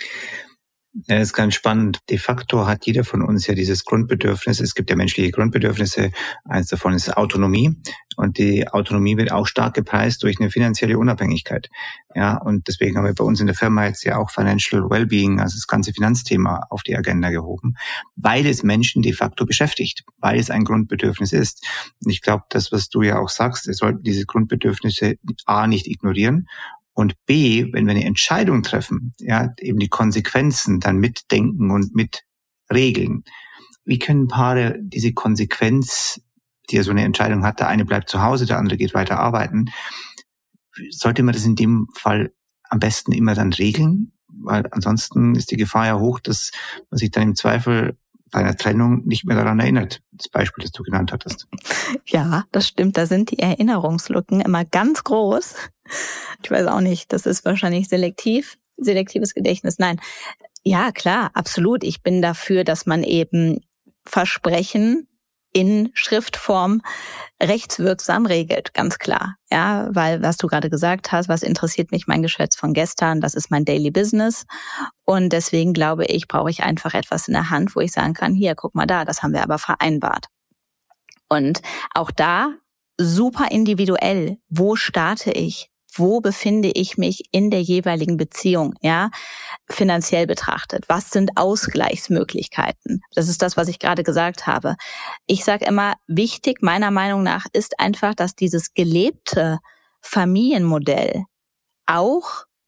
Ja, das ist ganz spannend. De facto hat jeder von uns ja dieses Grundbedürfnis. Es gibt ja menschliche Grundbedürfnisse. Eins davon ist Autonomie. Und die Autonomie wird auch stark gepreist durch eine finanzielle Unabhängigkeit. Ja, und deswegen haben wir bei uns in der Firma jetzt ja auch Financial Wellbeing, also das ganze Finanzthema auf die Agenda gehoben, weil es Menschen de facto beschäftigt, weil es ein Grundbedürfnis ist. Und ich glaube, das, was du ja auch sagst, wir sollten diese Grundbedürfnisse A nicht ignorieren. Und B, wenn wir eine Entscheidung treffen, ja, eben die Konsequenzen dann mitdenken und mitregeln. Wie können Paare diese Konsequenz, die ja so eine Entscheidung hat, der eine bleibt zu Hause, der andere geht weiter arbeiten, sollte man das in dem Fall am besten immer dann regeln? Weil ansonsten ist die Gefahr ja hoch, dass man sich dann im Zweifel bei einer Trennung nicht mehr daran erinnert. Das Beispiel, das du genannt hattest. Ja, das stimmt. Da sind die Erinnerungslücken immer ganz groß. Ich weiß auch nicht, das ist wahrscheinlich selektives Gedächtnis. Nein, ja klar, absolut. Ich bin dafür, dass man eben Versprechen in Schriftform rechtswirksam regelt, ganz klar. Ja, weil was du gerade gesagt hast, was interessiert mich mein Geschwätz von gestern, das ist mein Daily Business. Und deswegen glaube ich, brauche ich einfach etwas in der Hand, wo ich sagen kann, hier, guck mal da, das haben wir aber vereinbart. Und auch da super individuell, wo starte ich? Wo befinde ich mich in der jeweiligen Beziehung, ja, finanziell betrachtet? Was sind Ausgleichsmöglichkeiten? Das ist das, was ich gerade gesagt habe. Ich sage immer, wichtig meiner Meinung nach ist einfach, dass dieses gelebte Familienmodell auch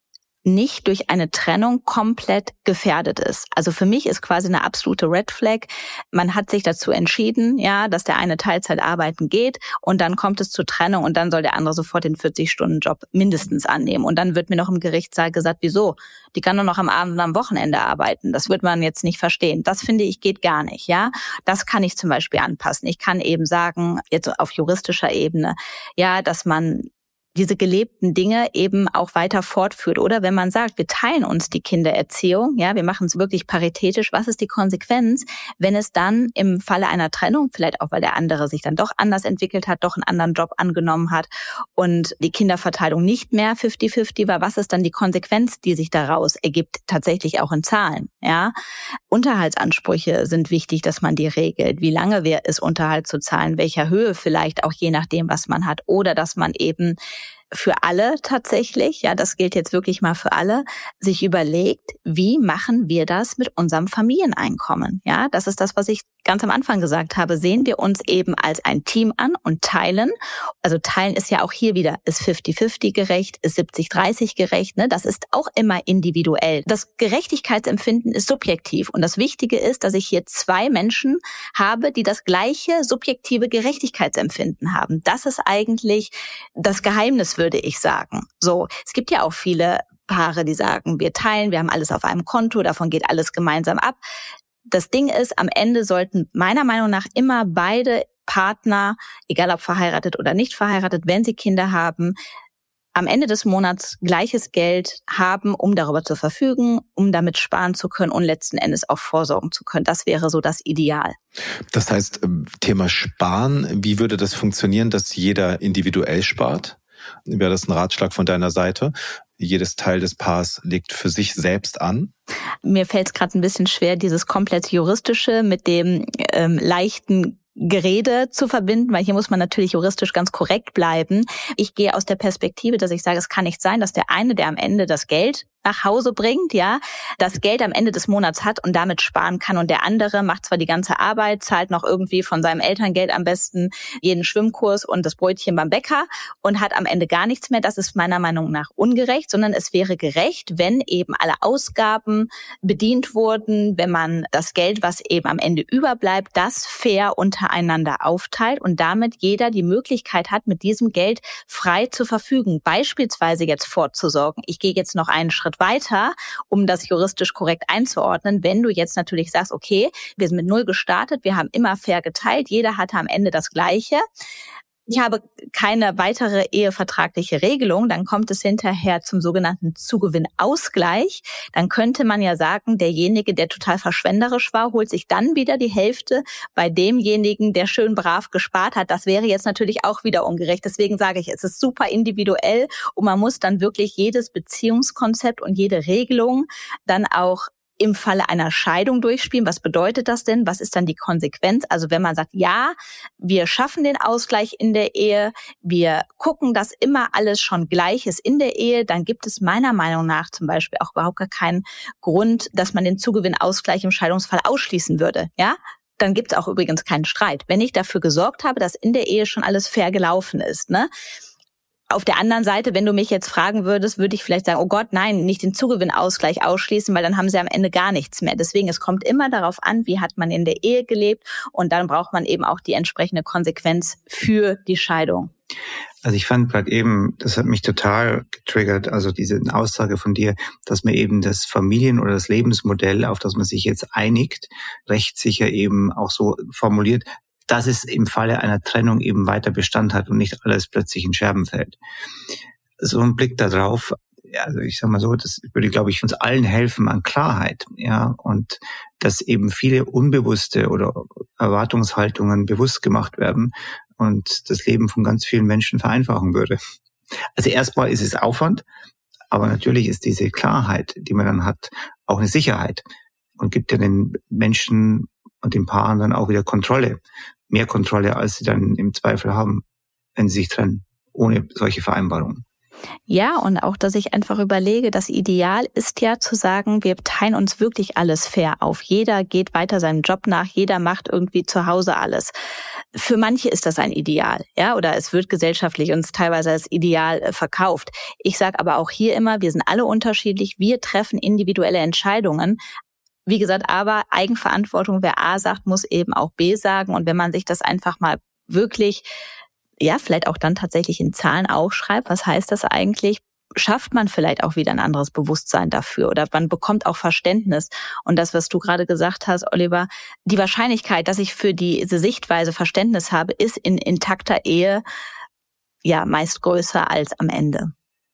nicht durch eine Trennung komplett gefährdet ist. Also für mich ist quasi eine absolute Red Flag. Man hat sich dazu entschieden, ja, dass der eine Teilzeit arbeiten geht und dann kommt es zur Trennung und dann soll der andere sofort den 40-Stunden-Job mindestens annehmen. Und dann wird mir noch im Gerichtssaal gesagt, wieso? Die kann nur noch am Abend und am Wochenende arbeiten. Das wird man jetzt nicht verstehen. Das finde ich geht gar nicht, ja. Das kann ich zum Beispiel anpassen. Ich kann eben sagen, jetzt auf juristischer Ebene, ja, dass man diese gelebten Dinge eben auch weiter fortführt. Oder wenn man sagt, wir teilen uns die Kindererziehung, ja, wir machen es wirklich paritätisch, was ist die Konsequenz, wenn es dann im Falle einer Trennung, vielleicht auch, weil der andere sich dann doch anders entwickelt hat, doch einen anderen Job angenommen hat und die Kinderverteilung nicht mehr 50-50 war, was ist dann die Konsequenz, die sich daraus ergibt, tatsächlich auch in Zahlen, ja? Unterhaltsansprüche sind wichtig, dass man die regelt. Wie lange wäre es, Unterhalt zu zahlen, welcher Höhe vielleicht auch je nachdem, was man hat. Oder dass man eben für alle tatsächlich, ja, das gilt jetzt wirklich mal für alle, sich überlegt, wie machen wir das mit unserem Familieneinkommen? Ja, das ist das, was ich ganz am Anfang gesagt habe. Sehen wir uns eben als ein Team an und teilen. Also teilen ist ja auch hier wieder, ist 50-50 gerecht, ist 70-30 gerecht, ne? Das ist auch immer individuell. Das Gerechtigkeitsempfinden ist subjektiv und das Wichtige ist, dass ich hier zwei Menschen habe, die das gleiche subjektive Gerechtigkeitsempfinden haben. Das ist eigentlich das Geheimnis, würde ich sagen. So, es gibt ja auch viele Paare, die sagen, wir teilen, wir haben alles auf einem Konto, davon geht alles gemeinsam ab. Das Ding ist, am Ende sollten meiner Meinung nach immer beide Partner, egal ob verheiratet oder nicht verheiratet, wenn sie Kinder haben, am Ende des Monats gleiches Geld haben, um darüber zu verfügen, um damit sparen zu können und letzten Endes auch vorsorgen zu können. Das wäre so das Ideal. Das heißt, Thema Sparen, wie würde das funktionieren, dass jeder individuell spart? Wäre das ein Ratschlag von deiner Seite? Jedes Teil des Paars legt für sich selbst an? Mir fällt es gerade ein bisschen schwer, dieses komplett Juristische mit dem leichten Gerede zu verbinden, weil hier muss man natürlich juristisch ganz korrekt bleiben. Ich gehe aus der Perspektive, dass ich sage, es kann nicht sein, dass der eine, der am Ende das Geld nach Hause bringt, ja, das Geld am Ende des Monats hat und damit sparen kann und der andere macht zwar die ganze Arbeit, zahlt noch irgendwie von seinem Elterngeld am besten jeden Schwimmkurs und das Brötchen beim Bäcker und hat am Ende gar nichts mehr. Das ist meiner Meinung nach ungerecht, sondern es wäre gerecht, wenn eben alle Ausgaben bedient wurden, wenn man das Geld, was eben am Ende überbleibt, das fair untereinander aufteilt und damit jeder die Möglichkeit hat, mit diesem Geld frei zu verfügen, beispielsweise jetzt vorzusorgen. Ich gehe jetzt noch einen Schritt weiter, um das juristisch korrekt einzuordnen. Wenn du jetzt natürlich sagst, okay, wir sind mit 0 gestartet, wir haben immer fair geteilt, jeder hatte am Ende das Gleiche. Ich habe keine weitere ehevertragliche Regelung, dann kommt es hinterher zum sogenannten Zugewinnausgleich. Dann könnte man ja sagen, derjenige, der total verschwenderisch war, holt sich dann wieder die Hälfte bei demjenigen, der schön brav gespart hat. Das wäre jetzt natürlich auch wieder ungerecht. Deswegen sage ich, es ist super individuell und man muss dann wirklich jedes Beziehungskonzept und jede Regelung dann auch im Falle einer Scheidung durchspielen. Was bedeutet das denn? Was ist dann die Konsequenz? Also wenn man sagt, ja, wir schaffen den Ausgleich in der Ehe, wir gucken, dass immer alles schon gleich ist in der Ehe, dann gibt es meiner Meinung nach zum Beispiel auch überhaupt gar keinen Grund, dass man den Zugewinnausgleich im Scheidungsfall ausschließen würde, ja? Dann gibt es auch übrigens keinen Streit. Wenn ich dafür gesorgt habe, dass in der Ehe schon alles fair gelaufen ist, ne? Auf der anderen Seite, wenn du mich jetzt fragen würdest, würde ich vielleicht sagen, oh Gott, nein, nicht den Zugewinnausgleich ausschließen, weil dann haben sie am Ende gar nichts mehr. Deswegen, es kommt immer darauf an, wie hat man in der Ehe gelebt und dann braucht man eben auch die entsprechende Konsequenz für die Scheidung. Also ich fand gerade eben, das hat mich total getriggert, also diese Aussage von dir, dass man eben das Familien- oder das Lebensmodell, auf das man sich jetzt einigt, rechtssicher eben auch so formuliert, dass es im Falle einer Trennung eben weiter Bestand hat und nicht alles plötzlich in Scherben fällt. So ein Blick da drauf, also ich sag mal so, das würde, glaube ich, uns allen helfen an Klarheit, ja, und dass eben viele unbewusste oder Erwartungshaltungen bewusst gemacht werden und das Leben von ganz vielen Menschen vereinfachen würde. Also erstmal ist es Aufwand, aber natürlich ist diese Klarheit, die man dann hat, auch eine Sicherheit und gibt ja den Menschen und den Paaren dann auch wieder Kontrolle. Mehr Kontrolle, als sie dann im Zweifel haben, wenn sie sich trennen, ohne solche Vereinbarungen. Ja, und auch, dass ich einfach überlege, das Ideal ist ja zu sagen, wir teilen uns wirklich alles fair auf. Jeder geht weiter seinem Job nach, jeder macht irgendwie zu Hause alles. Für manche ist das ein Ideal, ja, oder es wird gesellschaftlich uns teilweise als Ideal verkauft. Ich sage aber auch hier immer, wir sind alle unterschiedlich, wir treffen individuelle Entscheidungen. Wie gesagt, aber Eigenverantwortung, wer A sagt, muss eben auch B sagen. Und wenn man sich das einfach mal wirklich, ja, vielleicht auch dann tatsächlich in Zahlen aufschreibt, was heißt das eigentlich, schafft man vielleicht auch wieder ein anderes Bewusstsein dafür oder man bekommt auch Verständnis. Und das, was du gerade gesagt hast, Oliver, die Wahrscheinlichkeit, dass ich für diese Sichtweise Verständnis habe, ist in intakter Ehe ja meist größer als am Ende.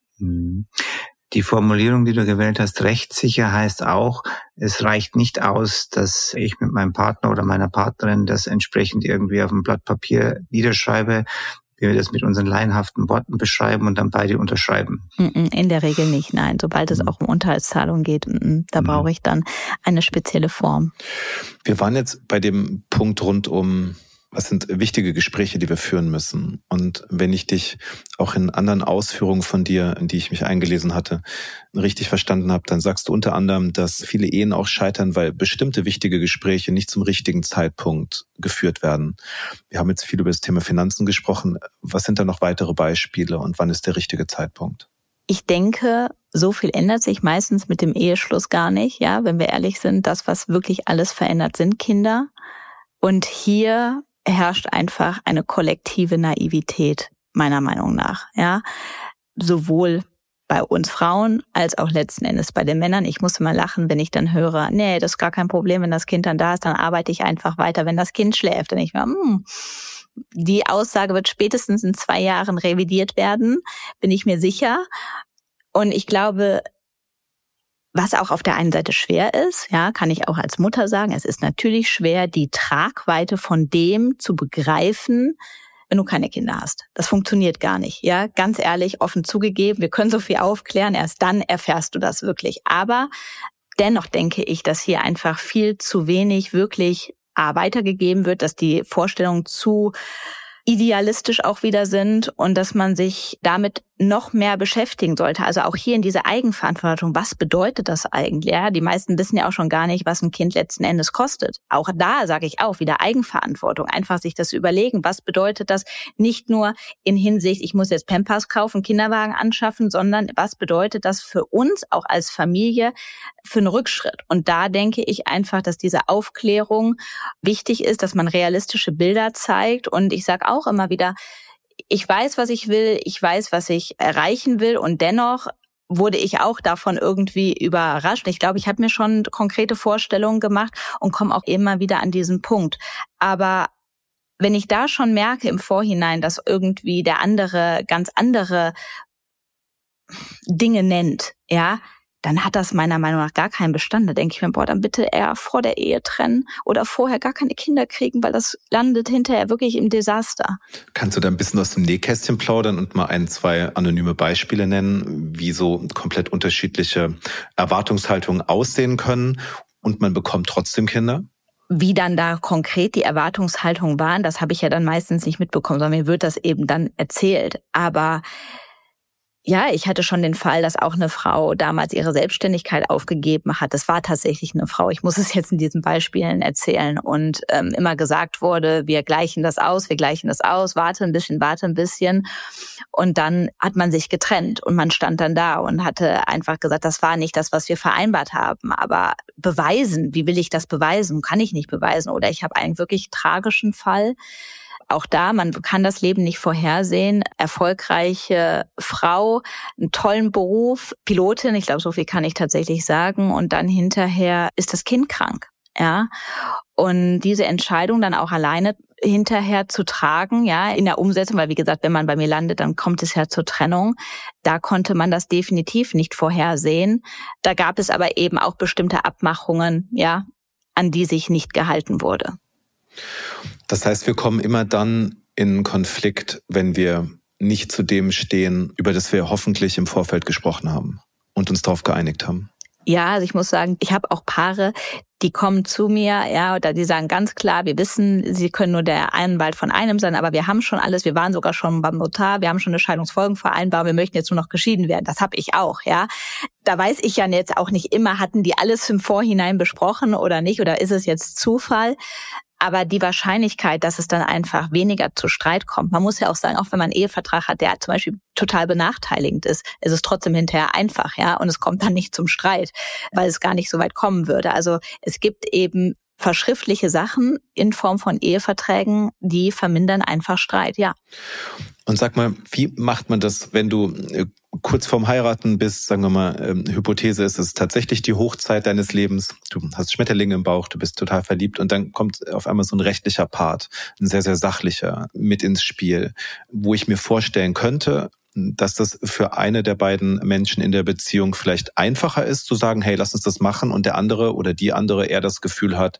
Die Formulierung, die du gewählt hast, rechtssicher, heißt auch, es reicht nicht aus, dass ich mit meinem Partner oder meiner Partnerin das entsprechend irgendwie auf einem Blatt Papier niederschreibe, wie wir das mit unseren laienhaften Worten beschreiben und dann beide unterschreiben. In der Regel nicht, nein. Sobald es auch um Unterhaltszahlung geht, da brauche ich dann eine spezielle Form. Wir waren jetzt bei dem Punkt rund um, was sind wichtige Gespräche, die wir führen müssen. Und wenn ich dich auch in anderen Ausführungen von dir, in die ich mich eingelesen hatte, richtig verstanden habe, dann sagst du unter anderem, dass viele Ehen auch scheitern, weil bestimmte wichtige Gespräche nicht zum richtigen Zeitpunkt geführt werden. Wir haben jetzt viel über das Thema Finanzen gesprochen. Was sind da noch weitere Beispiele und wann ist der richtige Zeitpunkt? Ich denke, so viel ändert sich meistens mit dem Eheschluss gar nicht. Ja, wenn wir ehrlich sind, das, was wirklich alles verändert, sind Kinder. Und hier herrscht einfach eine kollektive Naivität, meiner Meinung nach. Ja, sowohl bei uns Frauen als auch letzten Endes bei den Männern. Ich muss immer lachen, wenn ich dann höre, nee, das ist gar kein Problem, wenn das Kind dann da ist, dann arbeite ich einfach weiter, wenn das Kind schläft. Dann ich mir, die Aussage wird spätestens in 2 Jahren revidiert werden, bin ich mir sicher. Und ich glaube, was auch auf der einen Seite schwer ist, ja, kann ich auch als Mutter sagen, es ist natürlich schwer, die Tragweite von dem zu begreifen, wenn du keine Kinder hast. Das funktioniert gar nicht, ja, ganz ehrlich, offen zugegeben, wir können so viel aufklären, erst dann erfährst du das wirklich. Aber dennoch denke ich, dass hier einfach viel zu wenig wirklich weitergegeben wird, dass die Vorstellungen zu idealistisch auch wieder sind und dass man sich damit noch mehr beschäftigen sollte. Also auch hier in dieser Eigenverantwortung, was bedeutet das eigentlich? Ja, die meisten wissen ja auch schon gar nicht, was ein Kind letzten Endes kostet. Auch da sage ich auch wieder Eigenverantwortung. Einfach sich das überlegen, was bedeutet das nicht nur in Hinsicht, ich muss jetzt Pampers kaufen, Kinderwagen anschaffen, sondern was bedeutet das für uns auch als Familie für einen Rückschritt? Und da denke ich einfach, dass diese Aufklärung wichtig ist, dass man realistische Bilder zeigt. Und ich sage auch immer wieder, ich weiß, was ich will, ich weiß, was ich erreichen will und dennoch wurde ich auch davon irgendwie überrascht. Ich glaube, ich habe mir schon konkrete Vorstellungen gemacht und komme auch immer wieder an diesen Punkt. Aber wenn ich da schon merke im Vorhinein, dass irgendwie der andere ganz andere Dinge nennt, ja, dann hat das meiner Meinung nach gar keinen Bestand. Da denke ich mir, dann bitte eher vor der Ehe trennen oder vorher gar keine Kinder kriegen, weil das landet hinterher wirklich im Desaster. Kannst du da ein bisschen aus dem Nähkästchen plaudern und mal 1, 2 anonyme Beispiele nennen, wie so komplett unterschiedliche Erwartungshaltungen aussehen können und man bekommt trotzdem Kinder? Wie dann da konkret die Erwartungshaltungen waren, das habe ich ja dann meistens nicht mitbekommen, sondern mir wird das eben dann erzählt. Aber ja, ich hatte schon den Fall, dass auch eine Frau damals ihre Selbstständigkeit aufgegeben hat. Das war tatsächlich eine Frau. Ich muss es jetzt in diesen Beispielen erzählen. Und immer gesagt wurde, wir gleichen das aus, warte ein bisschen. Und dann hat man sich getrennt und man stand dann da und hatte einfach gesagt, das war nicht das, was wir vereinbart haben. Aber beweisen, wie will ich das beweisen? Kann ich nicht beweisen. Oder ich habe einen wirklich tragischen Fall. Auch da, man kann das Leben nicht vorhersehen. Erfolgreiche Frau, einen tollen Beruf, Pilotin, ich glaube, so viel kann ich tatsächlich sagen. Und dann hinterher ist das Kind krank. Ja, und diese Entscheidung dann auch alleine hinterher zu tragen, ja, in der Umsetzung, weil wie gesagt, wenn man bei mir landet, dann kommt es ja zur Trennung. Da konnte man das definitiv nicht vorhersehen. Da gab es aber eben auch bestimmte Abmachungen, ja, an die sich nicht gehalten wurde. Das heißt, wir kommen immer dann in Konflikt, wenn wir nicht zu dem stehen, über das wir hoffentlich im Vorfeld gesprochen haben und uns darauf geeinigt haben. Ja, also ich muss sagen, ich habe auch Paare, Die kommen zu mir, ja, oder die sagen ganz klar, wir wissen, sie können nur der Anwalt von einem sein, aber wir haben schon alles, wir waren sogar schon beim Notar, wir haben schon eine Scheidungsfolgenvereinbarung, wir möchten jetzt nur noch geschieden werden. Das habe ich auch, ja. Da weiß ich ja jetzt auch nicht immer, hatten die alles im Vorhinein besprochen oder nicht, oder ist es jetzt Zufall? Aber die Wahrscheinlichkeit, dass es dann einfach weniger zu Streit kommt, man muss ja auch sagen, auch wenn man einen Ehevertrag hat, der zum Beispiel total benachteiligend ist es trotzdem hinterher einfach, ja, und es kommt dann nicht zum Streit, weil es gar nicht so weit kommen würde. Also es gibt eben verschriftliche Sachen in Form von Eheverträgen, die vermindern einfach Streit, ja. Und sag mal, wie macht man das, wenn du kurz vorm Heiraten bist, sagen wir mal, Hypothese ist es tatsächlich die Hochzeit deines Lebens, du hast Schmetterlinge im Bauch, du bist total verliebt und dann kommt auf einmal so ein rechtlicher Part, ein sehr, sehr sachlicher mit ins Spiel, wo ich mir vorstellen könnte, dass das für eine der beiden Menschen in der Beziehung vielleicht einfacher ist, zu sagen, hey, lass uns das machen, und der andere oder die andere eher das Gefühl hat,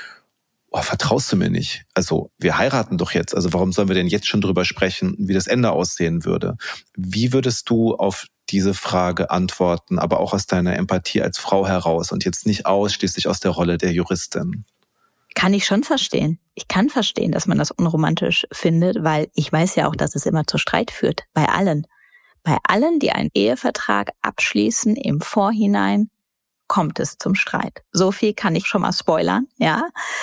oh, vertraust du mir nicht? Also wir heiraten doch jetzt, also warum sollen wir denn jetzt schon drüber sprechen, wie das Ende aussehen würde? Wie würdest du auf diese Frage antworten, aber auch aus deiner Empathie als Frau heraus und jetzt nicht ausschließlich aus der Rolle der Juristin? Kann ich schon verstehen. Ich kann verstehen, dass man das unromantisch findet, weil ich weiß ja auch, dass es immer zu Streit führt. Bei allen. Bei allen, die einen Ehevertrag abschließen im Vorhinein, kommt es zum Streit. So viel kann ich schon mal spoilern, ja.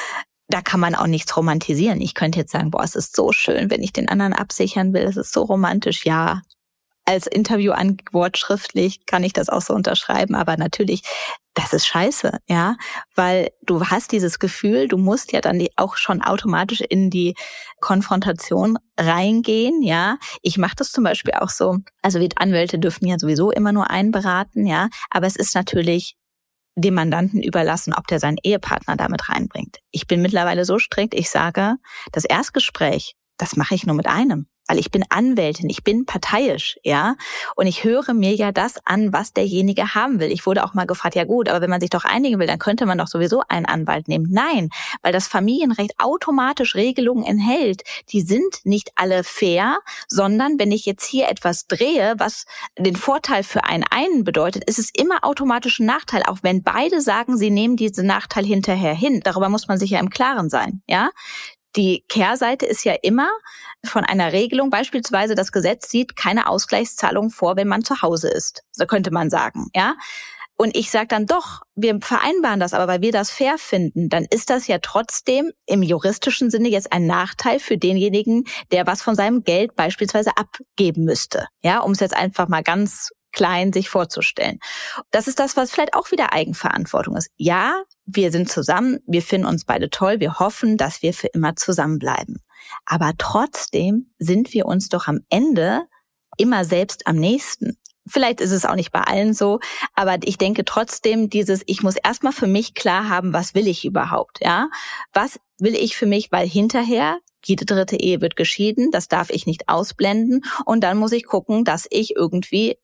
Da kann man auch nichts romantisieren. Ich könnte jetzt sagen, boah, es ist so schön, wenn ich den anderen absichern will. Es ist so romantisch. Ja, als Interviewantwort schriftlich kann ich das auch so unterschreiben. Aber natürlich, das ist scheiße, ja. Weil du hast dieses Gefühl, du musst ja dann auch schon automatisch in die Konfrontation reingehen, ja. Ich mache das zum Beispiel auch so. Also wir Anwälte dürfen ja sowieso immer nur einen beraten, ja. Aber es ist natürlich dem Mandanten überlassen, ob der seinen Ehepartner damit reinbringt. Ich bin mittlerweile so strikt, ich sage, das Erstgespräch, das mache ich nur mit einem. Weil ich bin Anwältin, ich bin parteiisch, ja. Und ich höre mir ja das an, was derjenige haben will. Ich wurde auch mal gefragt, ja gut, aber wenn man sich doch einigen will, dann könnte man doch sowieso einen Anwalt nehmen. Nein, weil das Familienrecht automatisch Regelungen enthält. Die sind nicht alle fair, sondern wenn ich jetzt hier etwas drehe, was den Vorteil für einen bedeutet, ist es immer automatisch ein Nachteil, auch wenn beide sagen, sie nehmen diesen Nachteil hinterher hin. Darüber muss man sich ja im Klaren sein, ja. Die Kehrseite ist ja immer von einer Regelung, beispielsweise das Gesetz sieht keine Ausgleichszahlung vor, wenn man zu Hause ist. So könnte man sagen, ja. Und ich sage dann doch, wir vereinbaren das, aber weil wir das fair finden, dann ist das ja trotzdem im juristischen Sinne jetzt ein Nachteil für denjenigen, der was von seinem Geld beispielsweise abgeben müsste. Ja, um es jetzt einfach mal ganz klein sich vorzustellen. Das ist das, was vielleicht auch wieder Eigenverantwortung ist. Ja, wir sind zusammen, wir finden uns beide toll, wir hoffen, dass wir für immer zusammenbleiben. Aber trotzdem sind wir uns doch am Ende immer selbst am nächsten. Vielleicht ist es auch nicht bei allen so, aber ich denke trotzdem ich muss erstmal für mich klar haben, was will ich überhaupt, ja? Was will ich für mich, weil hinterher jede dritte Ehe wird geschieden, das darf ich nicht ausblenden, und dann muss ich gucken, dass ich irgendwie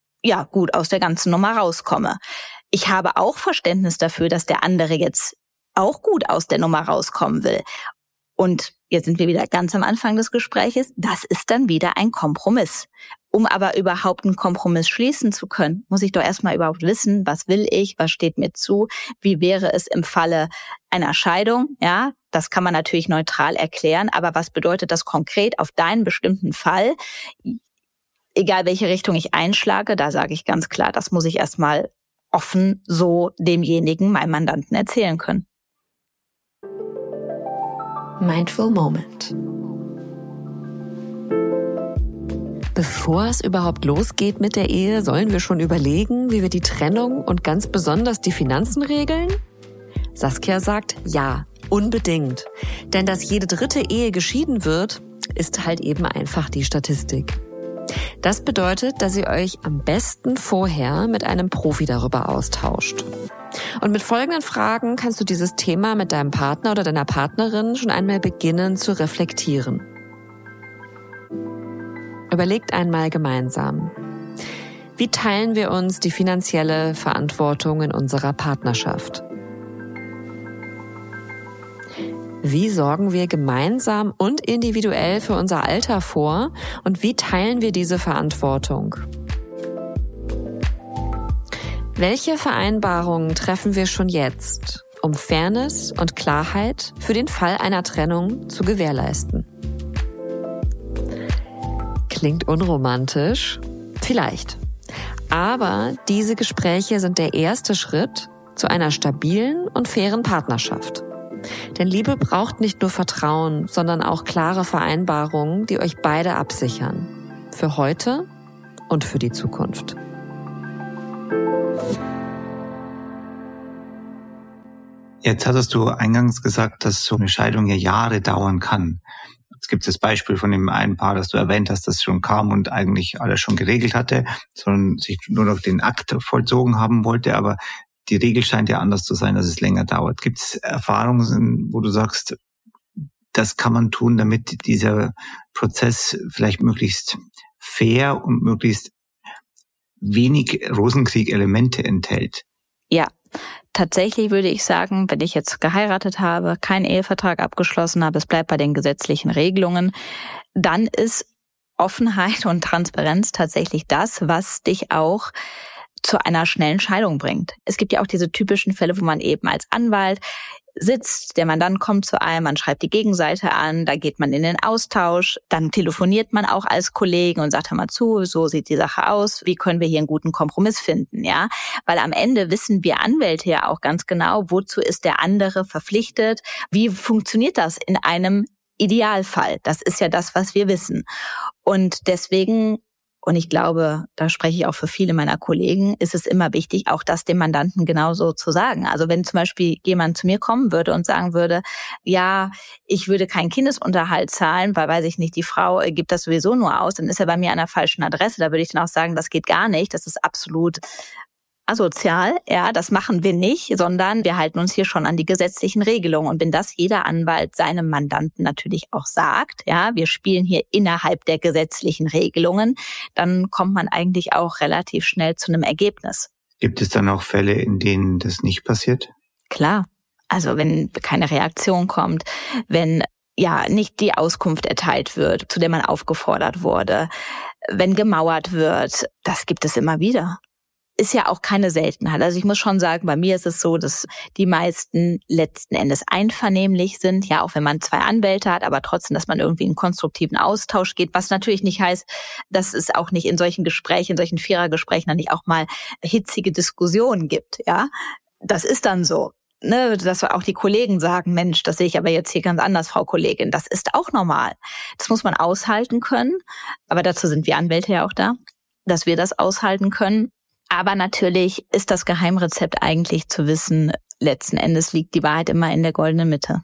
gut aus der ganzen Nummer rauskomme. Ich habe auch Verständnis dafür, dass der andere jetzt auch gut aus der Nummer rauskommen will. Und jetzt sind wir wieder ganz am Anfang des Gespräches. Das ist dann wieder ein Kompromiss. Um aber überhaupt einen Kompromiss schließen zu können, muss ich doch erstmal überhaupt wissen, was will ich, was steht mir zu, wie wäre es im Falle einer Scheidung, ja? Das kann man natürlich neutral erklären, aber was bedeutet das konkret auf deinen bestimmten Fall? Egal welche Richtung ich einschlage, da sage ich ganz klar, das muss ich erstmal offen so demjenigen, meinem Mandanten, erzählen können. Mindful Moment. Bevor es überhaupt losgeht mit der Ehe, sollen wir schon überlegen, wie wir die Trennung und ganz besonders die Finanzen regeln? Saskia sagt ja, unbedingt. Denn dass jede dritte Ehe geschieden wird, ist halt eben einfach die Statistik. Das bedeutet, dass ihr euch am besten vorher mit einem Profi darüber austauscht. Und mit folgenden Fragen kannst du dieses Thema mit deinem Partner oder deiner Partnerin schon einmal beginnen zu reflektieren. Überlegt einmal gemeinsam: Wie teilen wir uns die finanzielle Verantwortung in unserer Partnerschaft? Wie sorgen wir gemeinsam und individuell für unser Alter vor und wie teilen wir diese Verantwortung? Welche Vereinbarungen treffen wir schon jetzt, um Fairness und Klarheit für den Fall einer Trennung zu gewährleisten. Klingt unromantisch? Vielleicht. Aber diese Gespräche sind der erste Schritt zu einer stabilen und fairen Partnerschaft. Denn Liebe braucht nicht nur Vertrauen, sondern auch klare Vereinbarungen, die euch beide absichern. Für heute und für die Zukunft. Jetzt hattest du eingangs gesagt, dass so eine Scheidung ja Jahre dauern kann. Es gibt das Beispiel von dem einen Paar, das du erwähnt hast, das schon kam und eigentlich alles schon geregelt hatte, sondern sich nur noch den Akt vollzogen haben wollte. Aber die Regel scheint ja anders zu sein, dass es länger dauert. Gibt es Erfahrungen, wo du sagst, das kann man tun, damit dieser Prozess vielleicht möglichst fair und möglichst wenig Rosenkrieg-Elemente enthält? Ja, tatsächlich würde ich sagen, wenn ich jetzt geheiratet habe, keinen Ehevertrag abgeschlossen habe, es bleibt bei den gesetzlichen Regelungen, dann ist Offenheit und Transparenz tatsächlich das, was dich auch zu einer schnellen Scheidung bringt. Es gibt ja auch diese typischen Fälle, wo man eben als Anwalt sitzt, der Mandant kommt zu einem, man schreibt die Gegenseite an, da geht man in den Austausch, dann telefoniert man auch als Kollegen und sagt, hör mal zu, so sieht die Sache aus, wie können wir hier einen guten Kompromiss finden, ja? Weil am Ende wissen wir Anwälte ja auch ganz genau, wozu ist der andere verpflichtet, wie funktioniert das in einem Idealfall? Das ist ja das, was wir wissen. Und deswegen, und ich glaube, da spreche ich auch für viele meiner Kollegen, ist es immer wichtig, auch das dem Mandanten genauso zu sagen. Also wenn zum Beispiel jemand zu mir kommen würde und sagen würde, ja, ich würde keinen Kindesunterhalt zahlen, weil, weiß ich nicht, die Frau gibt das sowieso nur aus, dann ist er bei mir an der falschen Adresse. Da würde ich dann auch sagen, das geht gar nicht, das ist absolut asozial, ja, das machen wir nicht, sondern wir halten uns hier schon an die gesetzlichen Regelungen. Und wenn das jeder Anwalt seinem Mandanten natürlich auch sagt, ja, wir spielen hier innerhalb der gesetzlichen Regelungen, dann kommt man eigentlich auch relativ schnell zu einem Ergebnis. Gibt es dann auch Fälle, in denen das nicht passiert? Klar. Also wenn keine Reaktion kommt, wenn ja nicht die Auskunft erteilt wird, zu der man aufgefordert wurde, wenn gemauert wird, das gibt es immer wieder. Ist ja auch keine Seltenheit. Also ich muss schon sagen, bei mir ist es so, dass die meisten letzten Endes einvernehmlich sind. Ja, auch wenn man 2 Anwälte hat, aber trotzdem, dass man irgendwie in konstruktiven Austausch geht. Was natürlich nicht heißt, dass es auch nicht in solchen Gesprächen, in solchen Vierergesprächen dann nicht auch mal hitzige Diskussionen gibt. Ja, das ist dann so. Ne, dass auch die Kollegen sagen, Mensch, das sehe ich aber jetzt hier ganz anders, Frau Kollegin. Das ist auch normal. Das muss man aushalten können. Aber dazu sind wir Anwälte ja auch da, dass wir das aushalten können. Aber natürlich ist das Geheimrezept eigentlich zu wissen, letzten Endes liegt die Wahrheit immer in der goldenen Mitte.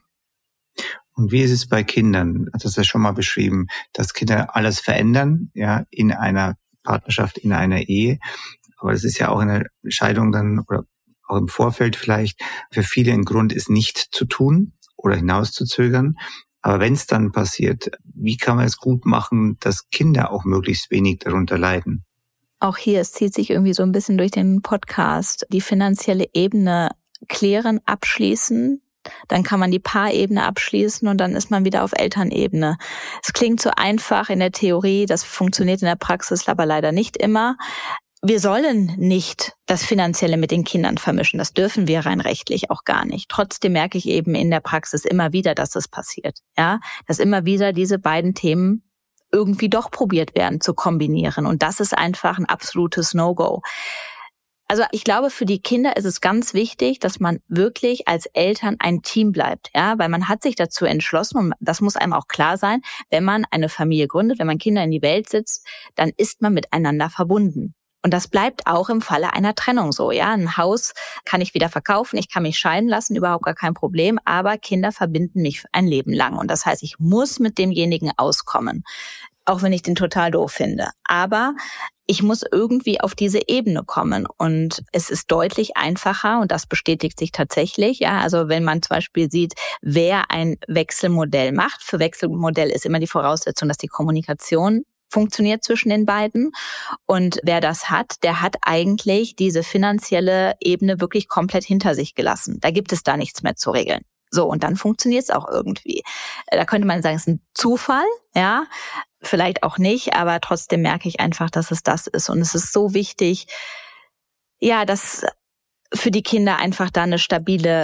Und wie ist es bei Kindern? Das ist ja schon mal beschrieben, dass Kinder alles verändern, ja, in einer Partnerschaft, in einer Ehe. Aber es ist ja auch in der Scheidung dann, oder auch im Vorfeld vielleicht, für viele ein Grund, es nicht zu tun oder hinauszuzögern. Aber wenn es dann passiert, wie kann man es gut machen, dass Kinder auch möglichst wenig darunter leiden? Auch hier, es zieht sich irgendwie so ein bisschen durch den Podcast, die finanzielle Ebene klären, abschließen. Dann kann man die Paarebene abschließen und dann ist man wieder auf Elternebene. Es klingt so einfach in der Theorie, das funktioniert in der Praxis aber leider nicht immer. Wir sollen nicht das Finanzielle mit den Kindern vermischen. Das dürfen wir rein rechtlich auch gar nicht. Trotzdem merke ich eben in der Praxis immer wieder, dass es passiert. Ja, dass immer wieder diese beiden Themen irgendwie doch probiert werden zu kombinieren. Und das ist einfach ein absolutes No-Go. Also ich glaube, für die Kinder ist es ganz wichtig, dass man wirklich als Eltern ein Team bleibt, ja, weil man hat sich dazu entschlossen und das muss einem auch klar sein, wenn man eine Familie gründet, wenn man Kinder in die Welt setzt, dann ist man miteinander verbunden. Und das bleibt auch im Falle einer Trennung so, ja. Ein Haus kann ich wieder verkaufen, ich kann mich scheiden lassen, überhaupt gar kein Problem, aber Kinder verbinden mich ein Leben lang. Und das heißt, ich muss mit demjenigen auskommen, auch wenn ich den total doof finde. Aber ich muss irgendwie auf diese Ebene kommen. Und es ist deutlich einfacher, und das bestätigt sich tatsächlich, ja. Also wenn man zum Beispiel sieht, wer ein Wechselmodell macht, für Wechselmodell ist immer die Voraussetzung, dass die Kommunikation funktioniert zwischen den beiden. Und wer das hat, der hat eigentlich diese finanzielle Ebene wirklich komplett hinter sich gelassen. Da gibt es da nichts mehr zu regeln. So, und dann funktioniert es auch irgendwie. Da könnte man sagen, es ist ein Zufall, ja, vielleicht auch nicht, aber trotzdem merke ich einfach, dass es das ist. Und es ist so wichtig, ja, dass für die Kinder einfach da eine stabile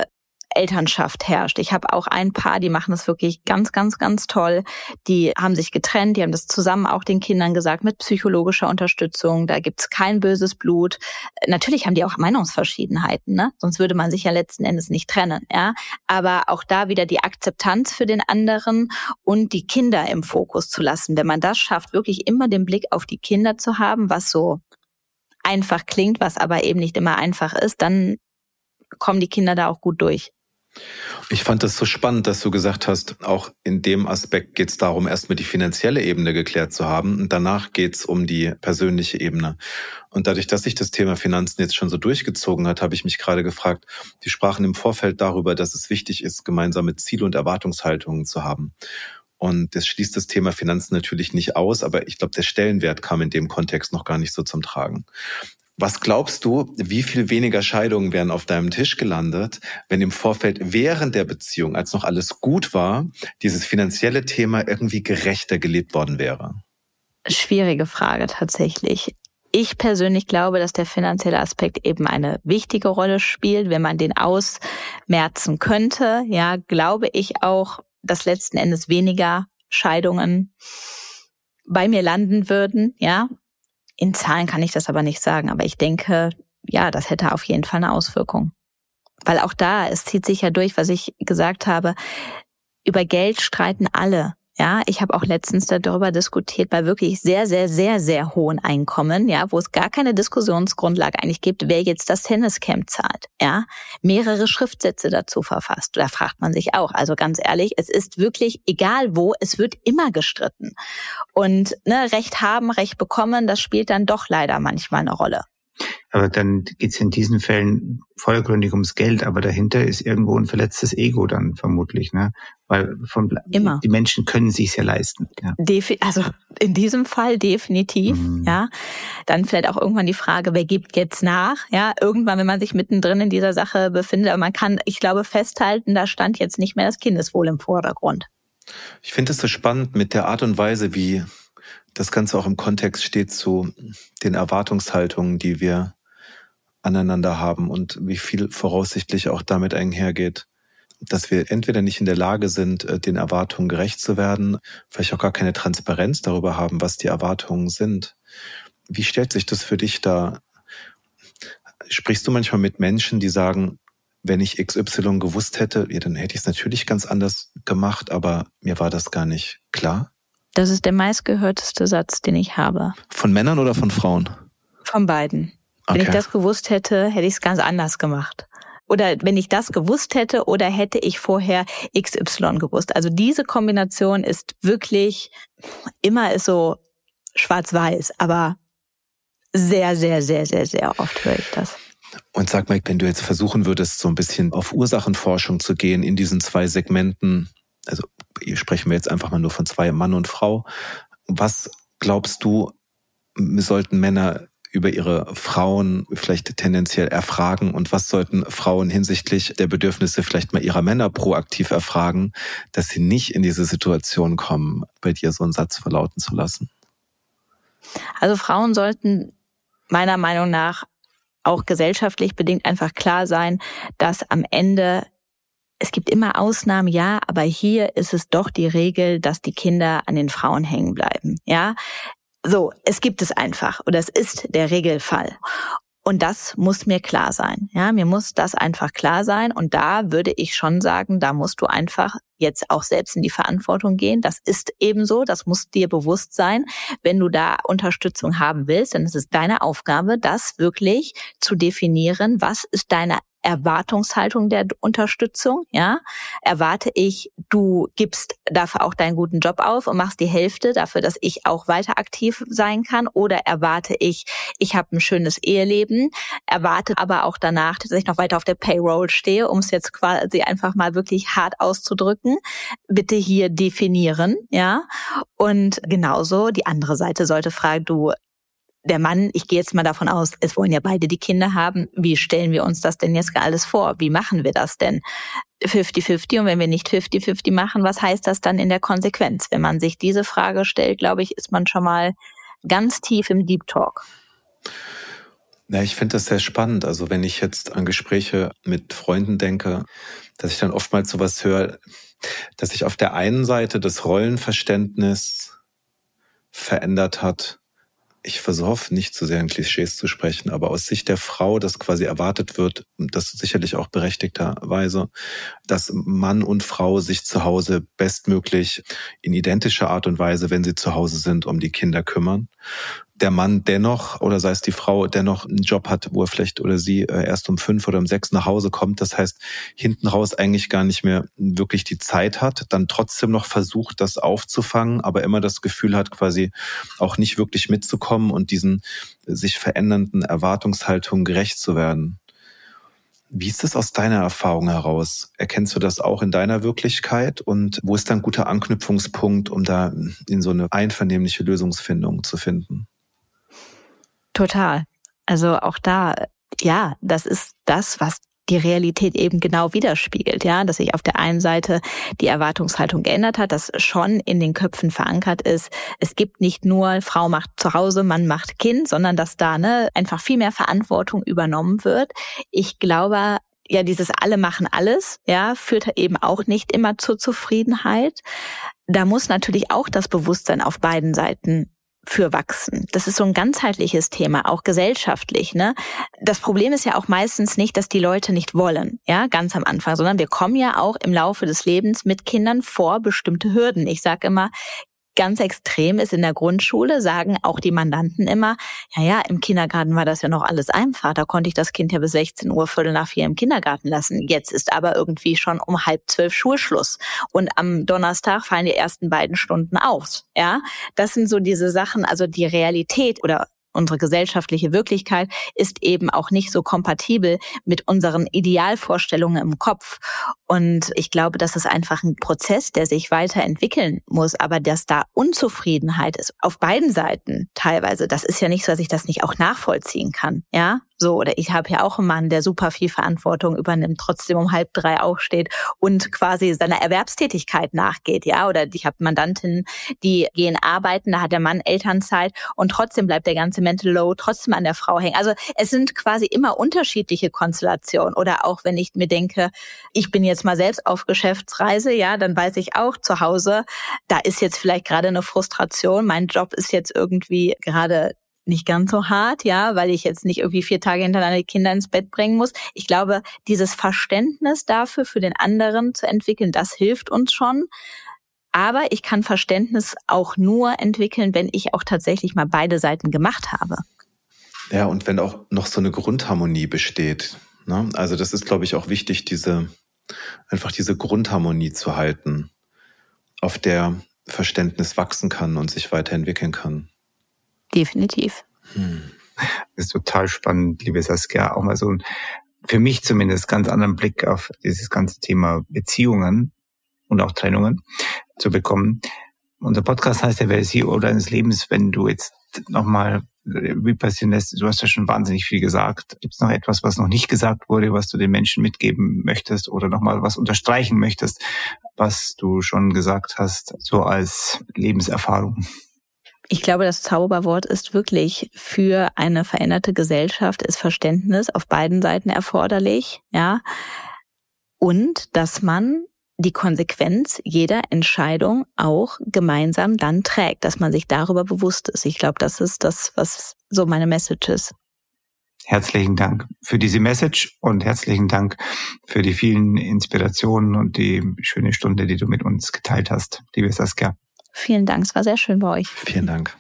Elternschaft herrscht. Ich habe auch ein Paar, die machen das wirklich ganz, ganz, ganz toll. Die haben sich getrennt, die haben das zusammen auch den Kindern gesagt mit psychologischer Unterstützung. Da gibt's kein böses Blut. Natürlich haben die auch Meinungsverschiedenheiten, ne? Sonst würde man sich ja letzten Endes nicht trennen, ja. Aber auch da wieder die Akzeptanz für den anderen und die Kinder im Fokus zu lassen. Wenn man das schafft, wirklich immer den Blick auf die Kinder zu haben, was so einfach klingt, was aber eben nicht immer einfach ist, dann kommen die Kinder da auch gut durch. Ich fand das so spannend, dass du gesagt hast, auch in dem Aspekt geht es darum, erstmal die finanzielle Ebene geklärt zu haben und danach geht es um die persönliche Ebene. Und dadurch, dass sich das Thema Finanzen jetzt schon so durchgezogen hat, habe ich mich gerade gefragt, wir sprachen im Vorfeld darüber, dass es wichtig ist, gemeinsame Ziele und Erwartungshaltungen zu haben. Und das schließt das Thema Finanzen natürlich nicht aus, aber ich glaube, der Stellenwert kam in dem Kontext noch gar nicht so zum Tragen. Was glaubst du, wie viel weniger Scheidungen wären auf deinem Tisch gelandet, wenn im Vorfeld während der Beziehung, als noch alles gut war, dieses finanzielle Thema irgendwie gerechter gelebt worden wäre? Schwierige Frage tatsächlich. Ich persönlich glaube, dass der finanzielle Aspekt eben eine wichtige Rolle spielt. Wenn man den ausmerzen könnte, ja, glaube ich auch, dass letzten Endes weniger Scheidungen bei mir landen würden, ja. In Zahlen kann ich das aber nicht sagen, aber ich denke, ja, das hätte auf jeden Fall eine Auswirkung. Weil auch da, es zieht sich ja durch, was ich gesagt habe, über Geld streiten alle. Ja, ich habe auch letztens darüber diskutiert, bei wirklich sehr, sehr, sehr, sehr hohen Einkommen, ja, wo es gar keine Diskussionsgrundlage eigentlich gibt, wer jetzt das Tenniscamp zahlt, ja, mehrere Schriftsätze dazu verfasst. Da fragt man sich auch, also ganz ehrlich, es ist wirklich egal wo, es wird immer gestritten. Und Recht haben, Recht bekommen, das spielt dann doch leider manchmal eine Rolle. Aber dann geht's in diesen Fällen vordergründig ums Geld, aber dahinter ist irgendwo ein verletztes Ego dann vermutlich, ne? Weil immer. Die Menschen können sich's ja leisten. Ja. Also in diesem Fall definitiv, ja. Dann vielleicht auch irgendwann die Frage, wer gibt jetzt nach? Ja, irgendwann, wenn man sich mittendrin in dieser Sache befindet, aber man kann, ich glaube, festhalten, da stand jetzt nicht mehr das Kindeswohl im Vordergrund. Ich finde es so spannend mit der Art und Weise, wie das Ganze auch im Kontext steht zu den Erwartungshaltungen, die wir aneinander haben und wie viel voraussichtlich auch damit einhergeht, dass wir entweder nicht in der Lage sind, den Erwartungen gerecht zu werden, vielleicht auch gar keine Transparenz darüber haben, was die Erwartungen sind. Wie stellt sich das für dich dar? Sprichst du manchmal mit Menschen, die sagen, wenn ich XY gewusst hätte, ja, dann hätte ich es natürlich ganz anders gemacht, aber mir war das gar nicht klar? Das ist der meistgehörteste Satz, den ich habe. Von Männern oder von Frauen? Von beiden. Okay. Wenn ich das gewusst hätte, hätte ich es ganz anders gemacht. Oder wenn ich das gewusst hätte oder hätte ich vorher XY gewusst. Also diese Kombination ist wirklich, immer ist so schwarz-weiß, aber sehr, sehr, sehr, sehr, sehr oft höre ich das. Und sag mal, wenn du jetzt versuchen würdest, so ein bisschen auf Ursachenforschung zu gehen in diesen zwei Segmenten, also hier sprechen wir jetzt einfach mal nur von zwei, Mann und Frau. Was glaubst du, sollten Männer über ihre Frauen vielleicht tendenziell erfragen und was sollten Frauen hinsichtlich der Bedürfnisse vielleicht mal ihrer Männer proaktiv erfragen, dass sie nicht in diese Situation kommen, bei dir so einen Satz verlauten zu lassen? Also Frauen sollten meiner Meinung nach auch gesellschaftlich bedingt einfach klar sein, dass am Ende, es gibt immer Ausnahmen, ja, aber hier ist es doch die Regel, dass die Kinder an den Frauen hängen bleiben, ja. So, es gibt es einfach oder es ist der Regelfall. Und das muss mir klar sein. Ja, mir muss das einfach klar sein. Und da würde ich schon sagen, da musst du einfach jetzt auch selbst in die Verantwortung gehen. Das ist eben so, das muss dir bewusst sein. Wenn du da Unterstützung haben willst, dann ist es deine Aufgabe, das wirklich zu definieren. Was ist deine Erwartungshaltung der Unterstützung, ja? Erwarte ich, du gibst dafür auch deinen guten Job auf und machst die Hälfte dafür, dass ich auch weiter aktiv sein kann? Oder erwarte ich habe ein schönes Eheleben, erwarte aber auch danach, dass ich noch weiter auf der Payroll stehe, um es jetzt quasi einfach mal wirklich hart auszudrücken. Bitte hier definieren, ja? Und genauso die andere Seite sollte fragen, du, der Mann, ich gehe jetzt mal davon aus, es wollen ja beide die Kinder haben. Wie stellen wir uns das denn jetzt alles vor? Wie machen wir das denn? 50-50 und wenn wir nicht 50-50 machen, was heißt das dann in der Konsequenz? Wenn man sich diese Frage stellt, glaube ich, ist man schon mal ganz tief im Deep Talk. Ja, ich finde das sehr spannend. Also wenn ich jetzt an Gespräche mit Freunden denke, dass ich dann oftmals sowas höre, dass sich auf der einen Seite das Rollenverständnis verändert hat. Ich versuche nicht zu sehr in Klischees zu sprechen, aber aus Sicht der Frau, dass quasi erwartet wird, und das sicherlich auch berechtigterweise, dass Mann und Frau sich zu Hause bestmöglich in identischer Art und Weise, wenn sie zu Hause sind, um die Kinder kümmern. Der Mann dennoch, oder sei es die Frau, dennoch einen Job hat, wo er vielleicht oder sie erst um 5 oder um 6 nach Hause kommt. Das heißt, hinten raus eigentlich gar nicht mehr wirklich die Zeit hat, dann trotzdem noch versucht, das aufzufangen, aber immer das Gefühl hat, quasi auch nicht wirklich mitzukommen und diesen sich verändernden Erwartungshaltungen gerecht zu werden. Wie ist das aus deiner Erfahrung heraus? Erkennst du das auch in deiner Wirklichkeit? Und wo ist dann ein guter Anknüpfungspunkt, um da in so eine einvernehmliche Lösungsfindung zu finden? Total. Also auch da, ja, das ist das, was die Realität eben genau widerspiegelt, ja, dass sich auf der einen Seite die Erwartungshaltung geändert hat, dass schon in den Köpfen verankert ist, es gibt nicht nur Frau macht zu Hause, Mann macht Kind, sondern dass da einfach viel mehr Verantwortung übernommen wird. Ich glaube, ja, dieses alle machen alles, ja, führt eben auch nicht immer zur Zufriedenheit. Da muss natürlich auch das Bewusstsein auf beiden Seiten für wachsen. Das ist so ein ganzheitliches Thema, auch gesellschaftlich, ne? Das Problem ist ja auch meistens nicht, dass die Leute nicht wollen, ja, ganz am Anfang, sondern wir kommen ja auch im Laufe des Lebens mit Kindern vor bestimmte Hürden. Ich sage immer, ganz extrem ist in der Grundschule, sagen auch die Mandanten immer, ja, im Kindergarten war das ja noch alles einfach, da konnte ich das Kind ja bis 16 Uhr, 3:45 im Kindergarten lassen. Jetzt ist aber irgendwie schon um 11:30 Schulschluss und am Donnerstag fallen die ersten 2 Stunden aus. Ja, das sind so diese Sachen, also die Realität oder unsere gesellschaftliche Wirklichkeit ist eben auch nicht so kompatibel mit unseren Idealvorstellungen im Kopf. Und ich glaube, das ist einfach ein Prozess, der sich weiterentwickeln muss. Aber dass da Unzufriedenheit ist, auf beiden Seiten teilweise, das ist ja nicht so, dass ich das nicht auch nachvollziehen kann. Ja, so, oder ich habe ja auch einen Mann, der super viel Verantwortung übernimmt, trotzdem um 2:30 aufsteht und quasi seiner Erwerbstätigkeit nachgeht. Ja, oder ich habe Mandantinnen, die gehen arbeiten, da hat der Mann Elternzeit und trotzdem bleibt der ganze Mental Load trotzdem an der Frau hängen. Also es sind quasi immer unterschiedliche Konstellationen. Oder auch wenn ich mir denke, ich bin jetzt mal selbst auf Geschäftsreise, ja, dann weiß ich auch zu Hause, da ist jetzt vielleicht gerade eine Frustration. Mein Job ist jetzt irgendwie gerade nicht ganz so hart, ja, weil ich jetzt nicht irgendwie 4 Tage hintereinander die Kinder ins Bett bringen muss. Ich glaube, dieses Verständnis dafür, für den anderen zu entwickeln, das hilft uns schon. Aber ich kann Verständnis auch nur entwickeln, wenn ich auch tatsächlich mal beide Seiten gemacht habe. Ja, und wenn auch noch so eine Grundharmonie besteht, ne? Also das ist, glaube ich, auch wichtig, diese Grundharmonie zu halten, auf der Verständnis wachsen kann und sich weiterentwickeln kann. Definitiv. Das ist total spannend, liebe Saskia, auch mal so für mich zumindest ganz anderen Blick auf dieses ganze Thema Beziehungen und auch Trennungen zu bekommen. Unser Podcast heißt ja, wer ist CEO deines Lebens? Wenn du jetzt nochmal Revue passieren lässt, du hast ja schon wahnsinnig viel gesagt. Gibt es noch etwas, was noch nicht gesagt wurde, was du den Menschen mitgeben möchtest oder nochmal was unterstreichen möchtest, was du schon gesagt hast, so als Lebenserfahrung? Ich glaube, das Zauberwort ist wirklich für eine veränderte Gesellschaft ist Verständnis auf beiden Seiten erforderlich, ja. Und dass man die Konsequenz jeder Entscheidung auch gemeinsam dann trägt, dass man sich darüber bewusst ist. Ich glaube, das ist das, was so meine Message ist. Herzlichen Dank für diese Message und herzlichen Dank für die vielen Inspirationen und die schöne Stunde, die du mit uns geteilt hast, liebe Saskia. Vielen Dank, es war sehr schön bei euch. Vielen Dank.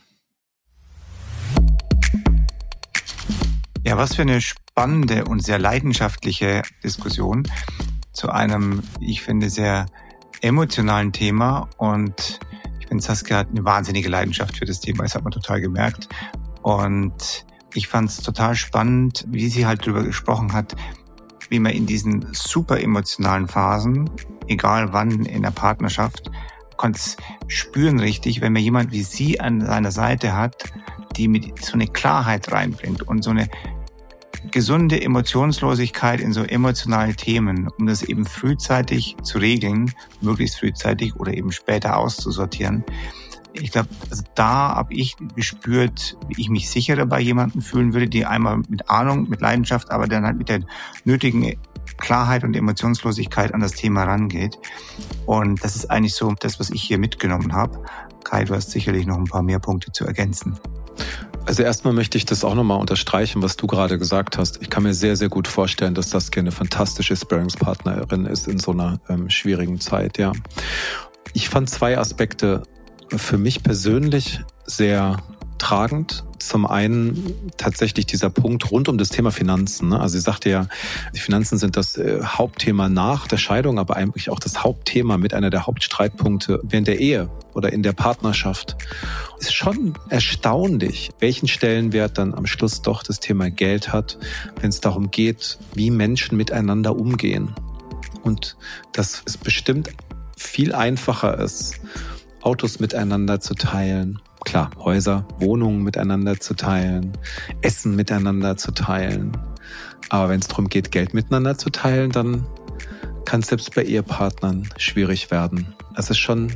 Ja, was für eine spannende und sehr leidenschaftliche Diskussion zu einem, ich finde, sehr emotionalen Thema. Und ich finde, Saskia hat eine wahnsinnige Leidenschaft für das Thema, das hat man total gemerkt. Und ich fand es total spannend, wie sie halt darüber gesprochen hat, wie man in diesen super emotionalen Phasen, egal wann in der Partnerschaft, konnte es spüren richtig, wenn man jemand wie sie an seiner Seite hat, die mit so eine Klarheit reinbringt und so eine gesunde Emotionslosigkeit in so emotionale Themen, um das eben frühzeitig zu regeln, möglichst frühzeitig oder eben später auszusortieren. ich glaube, also da habe ich gespürt, wie ich mich sicherer bei jemandem fühlen würde, die einmal mit Ahnung, mit Leidenschaft, aber dann halt mit der nötigen Klarheit und Emotionslosigkeit an das Thema rangeht. Und das ist eigentlich so das, was ich hier mitgenommen habe. Kai, du hast sicherlich noch ein paar mehr Punkte zu ergänzen. Also erstmal möchte ich das auch nochmal unterstreichen, was du gerade gesagt hast. Ich kann mir sehr, sehr gut vorstellen, dass Saskia eine fantastische Sparringspartnerin ist in so einer schwierigen Zeit, ja. Ich fand 2 Aspekte für mich persönlich sehr tragend. Zum einen tatsächlich dieser Punkt rund um das Thema Finanzen. Also sie sagte ja, die Finanzen sind das Hauptthema nach der Scheidung, aber eigentlich auch das Hauptthema mit einer der Hauptstreitpunkte während der Ehe oder in der Partnerschaft. Ist schon erstaunlich, welchen Stellenwert dann am Schluss doch das Thema Geld hat, wenn es darum geht, wie Menschen miteinander umgehen. Und dass es bestimmt viel einfacher ist, Autos miteinander zu teilen. Klar, Häuser, Wohnungen miteinander zu teilen, Essen miteinander zu teilen. Aber wenn es darum geht, Geld miteinander zu teilen, dann kann es selbst bei Ehepartnern schwierig werden. Das ist schon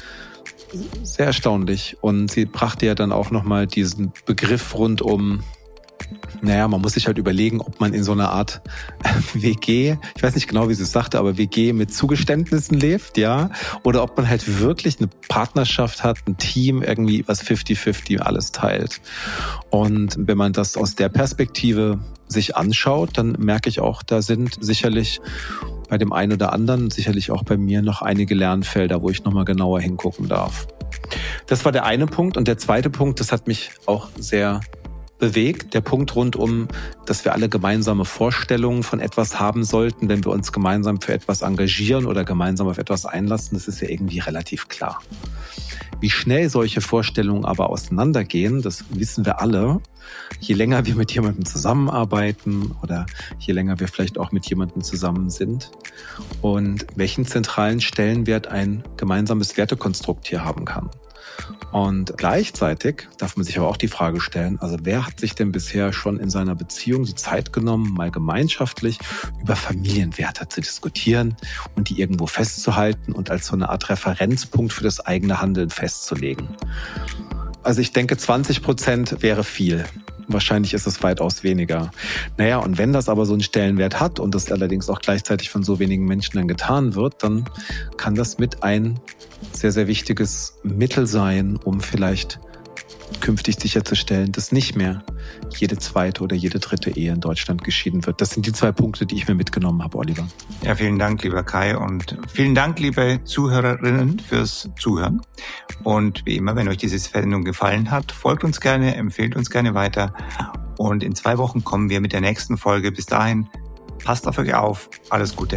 sehr erstaunlich. Und sie brachte ja dann auch nochmal diesen Begriff rund um, man muss sich halt überlegen, ob man in so einer Art WG, ich weiß nicht genau, wie sie es sagte, aber WG mit Zugeständnissen lebt, ja, oder ob man halt wirklich eine Partnerschaft hat, ein Team, irgendwie was 50-50 alles teilt. Und wenn man das aus der Perspektive sich anschaut, dann merke ich auch, da sind sicherlich bei dem einen oder anderen, sicherlich auch bei mir noch einige Lernfelder, wo ich nochmal genauer hingucken darf. Das war der eine Punkt. Und der zweite Punkt, das hat mich auch sehr bewegt, der Punkt rund um, dass wir alle gemeinsame Vorstellungen von etwas haben sollten, wenn wir uns gemeinsam für etwas engagieren oder gemeinsam auf etwas einlassen, das ist ja irgendwie relativ klar. Wie schnell solche Vorstellungen aber auseinandergehen, das wissen wir alle. Je länger wir mit jemandem zusammenarbeiten oder je länger wir vielleicht auch mit jemandem zusammen sind und welchen zentralen Stellenwert ein gemeinsames Wertekonstrukt hier haben kann. Und gleichzeitig darf man sich aber auch die Frage stellen, also wer hat sich denn bisher schon in seiner Beziehung die Zeit genommen, mal gemeinschaftlich über Familienwerte zu diskutieren und die irgendwo festzuhalten und als so eine Art Referenzpunkt für das eigene Handeln festzulegen? Also ich denke, 20% wäre viel. Wahrscheinlich ist es weitaus weniger. Und wenn das aber so einen Stellenwert hat und das allerdings auch gleichzeitig von so wenigen Menschen dann getan wird, dann kann das mit ein sehr, sehr wichtiges Mittel sein, um vielleicht künftig sicherzustellen, dass nicht mehr jede zweite oder jede dritte Ehe in Deutschland geschieden wird. Das sind die 2 Punkte, die ich mir mitgenommen habe, Oliver. Ja, vielen Dank, lieber Kai, und vielen Dank, liebe Zuhörerinnen, fürs Zuhören. Und wie immer, wenn euch diese Sendung gefallen hat, folgt uns gerne, empfehlt uns gerne weiter. Und in 2 Wochen kommen wir mit der nächsten Folge. Bis dahin, passt auf euch auf. Alles Gute.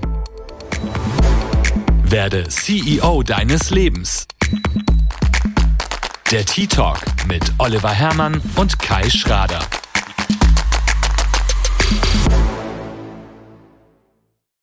Werde CEO deines Lebens. Der Tea Talk mit Oliver Hermann und Kai Schrader.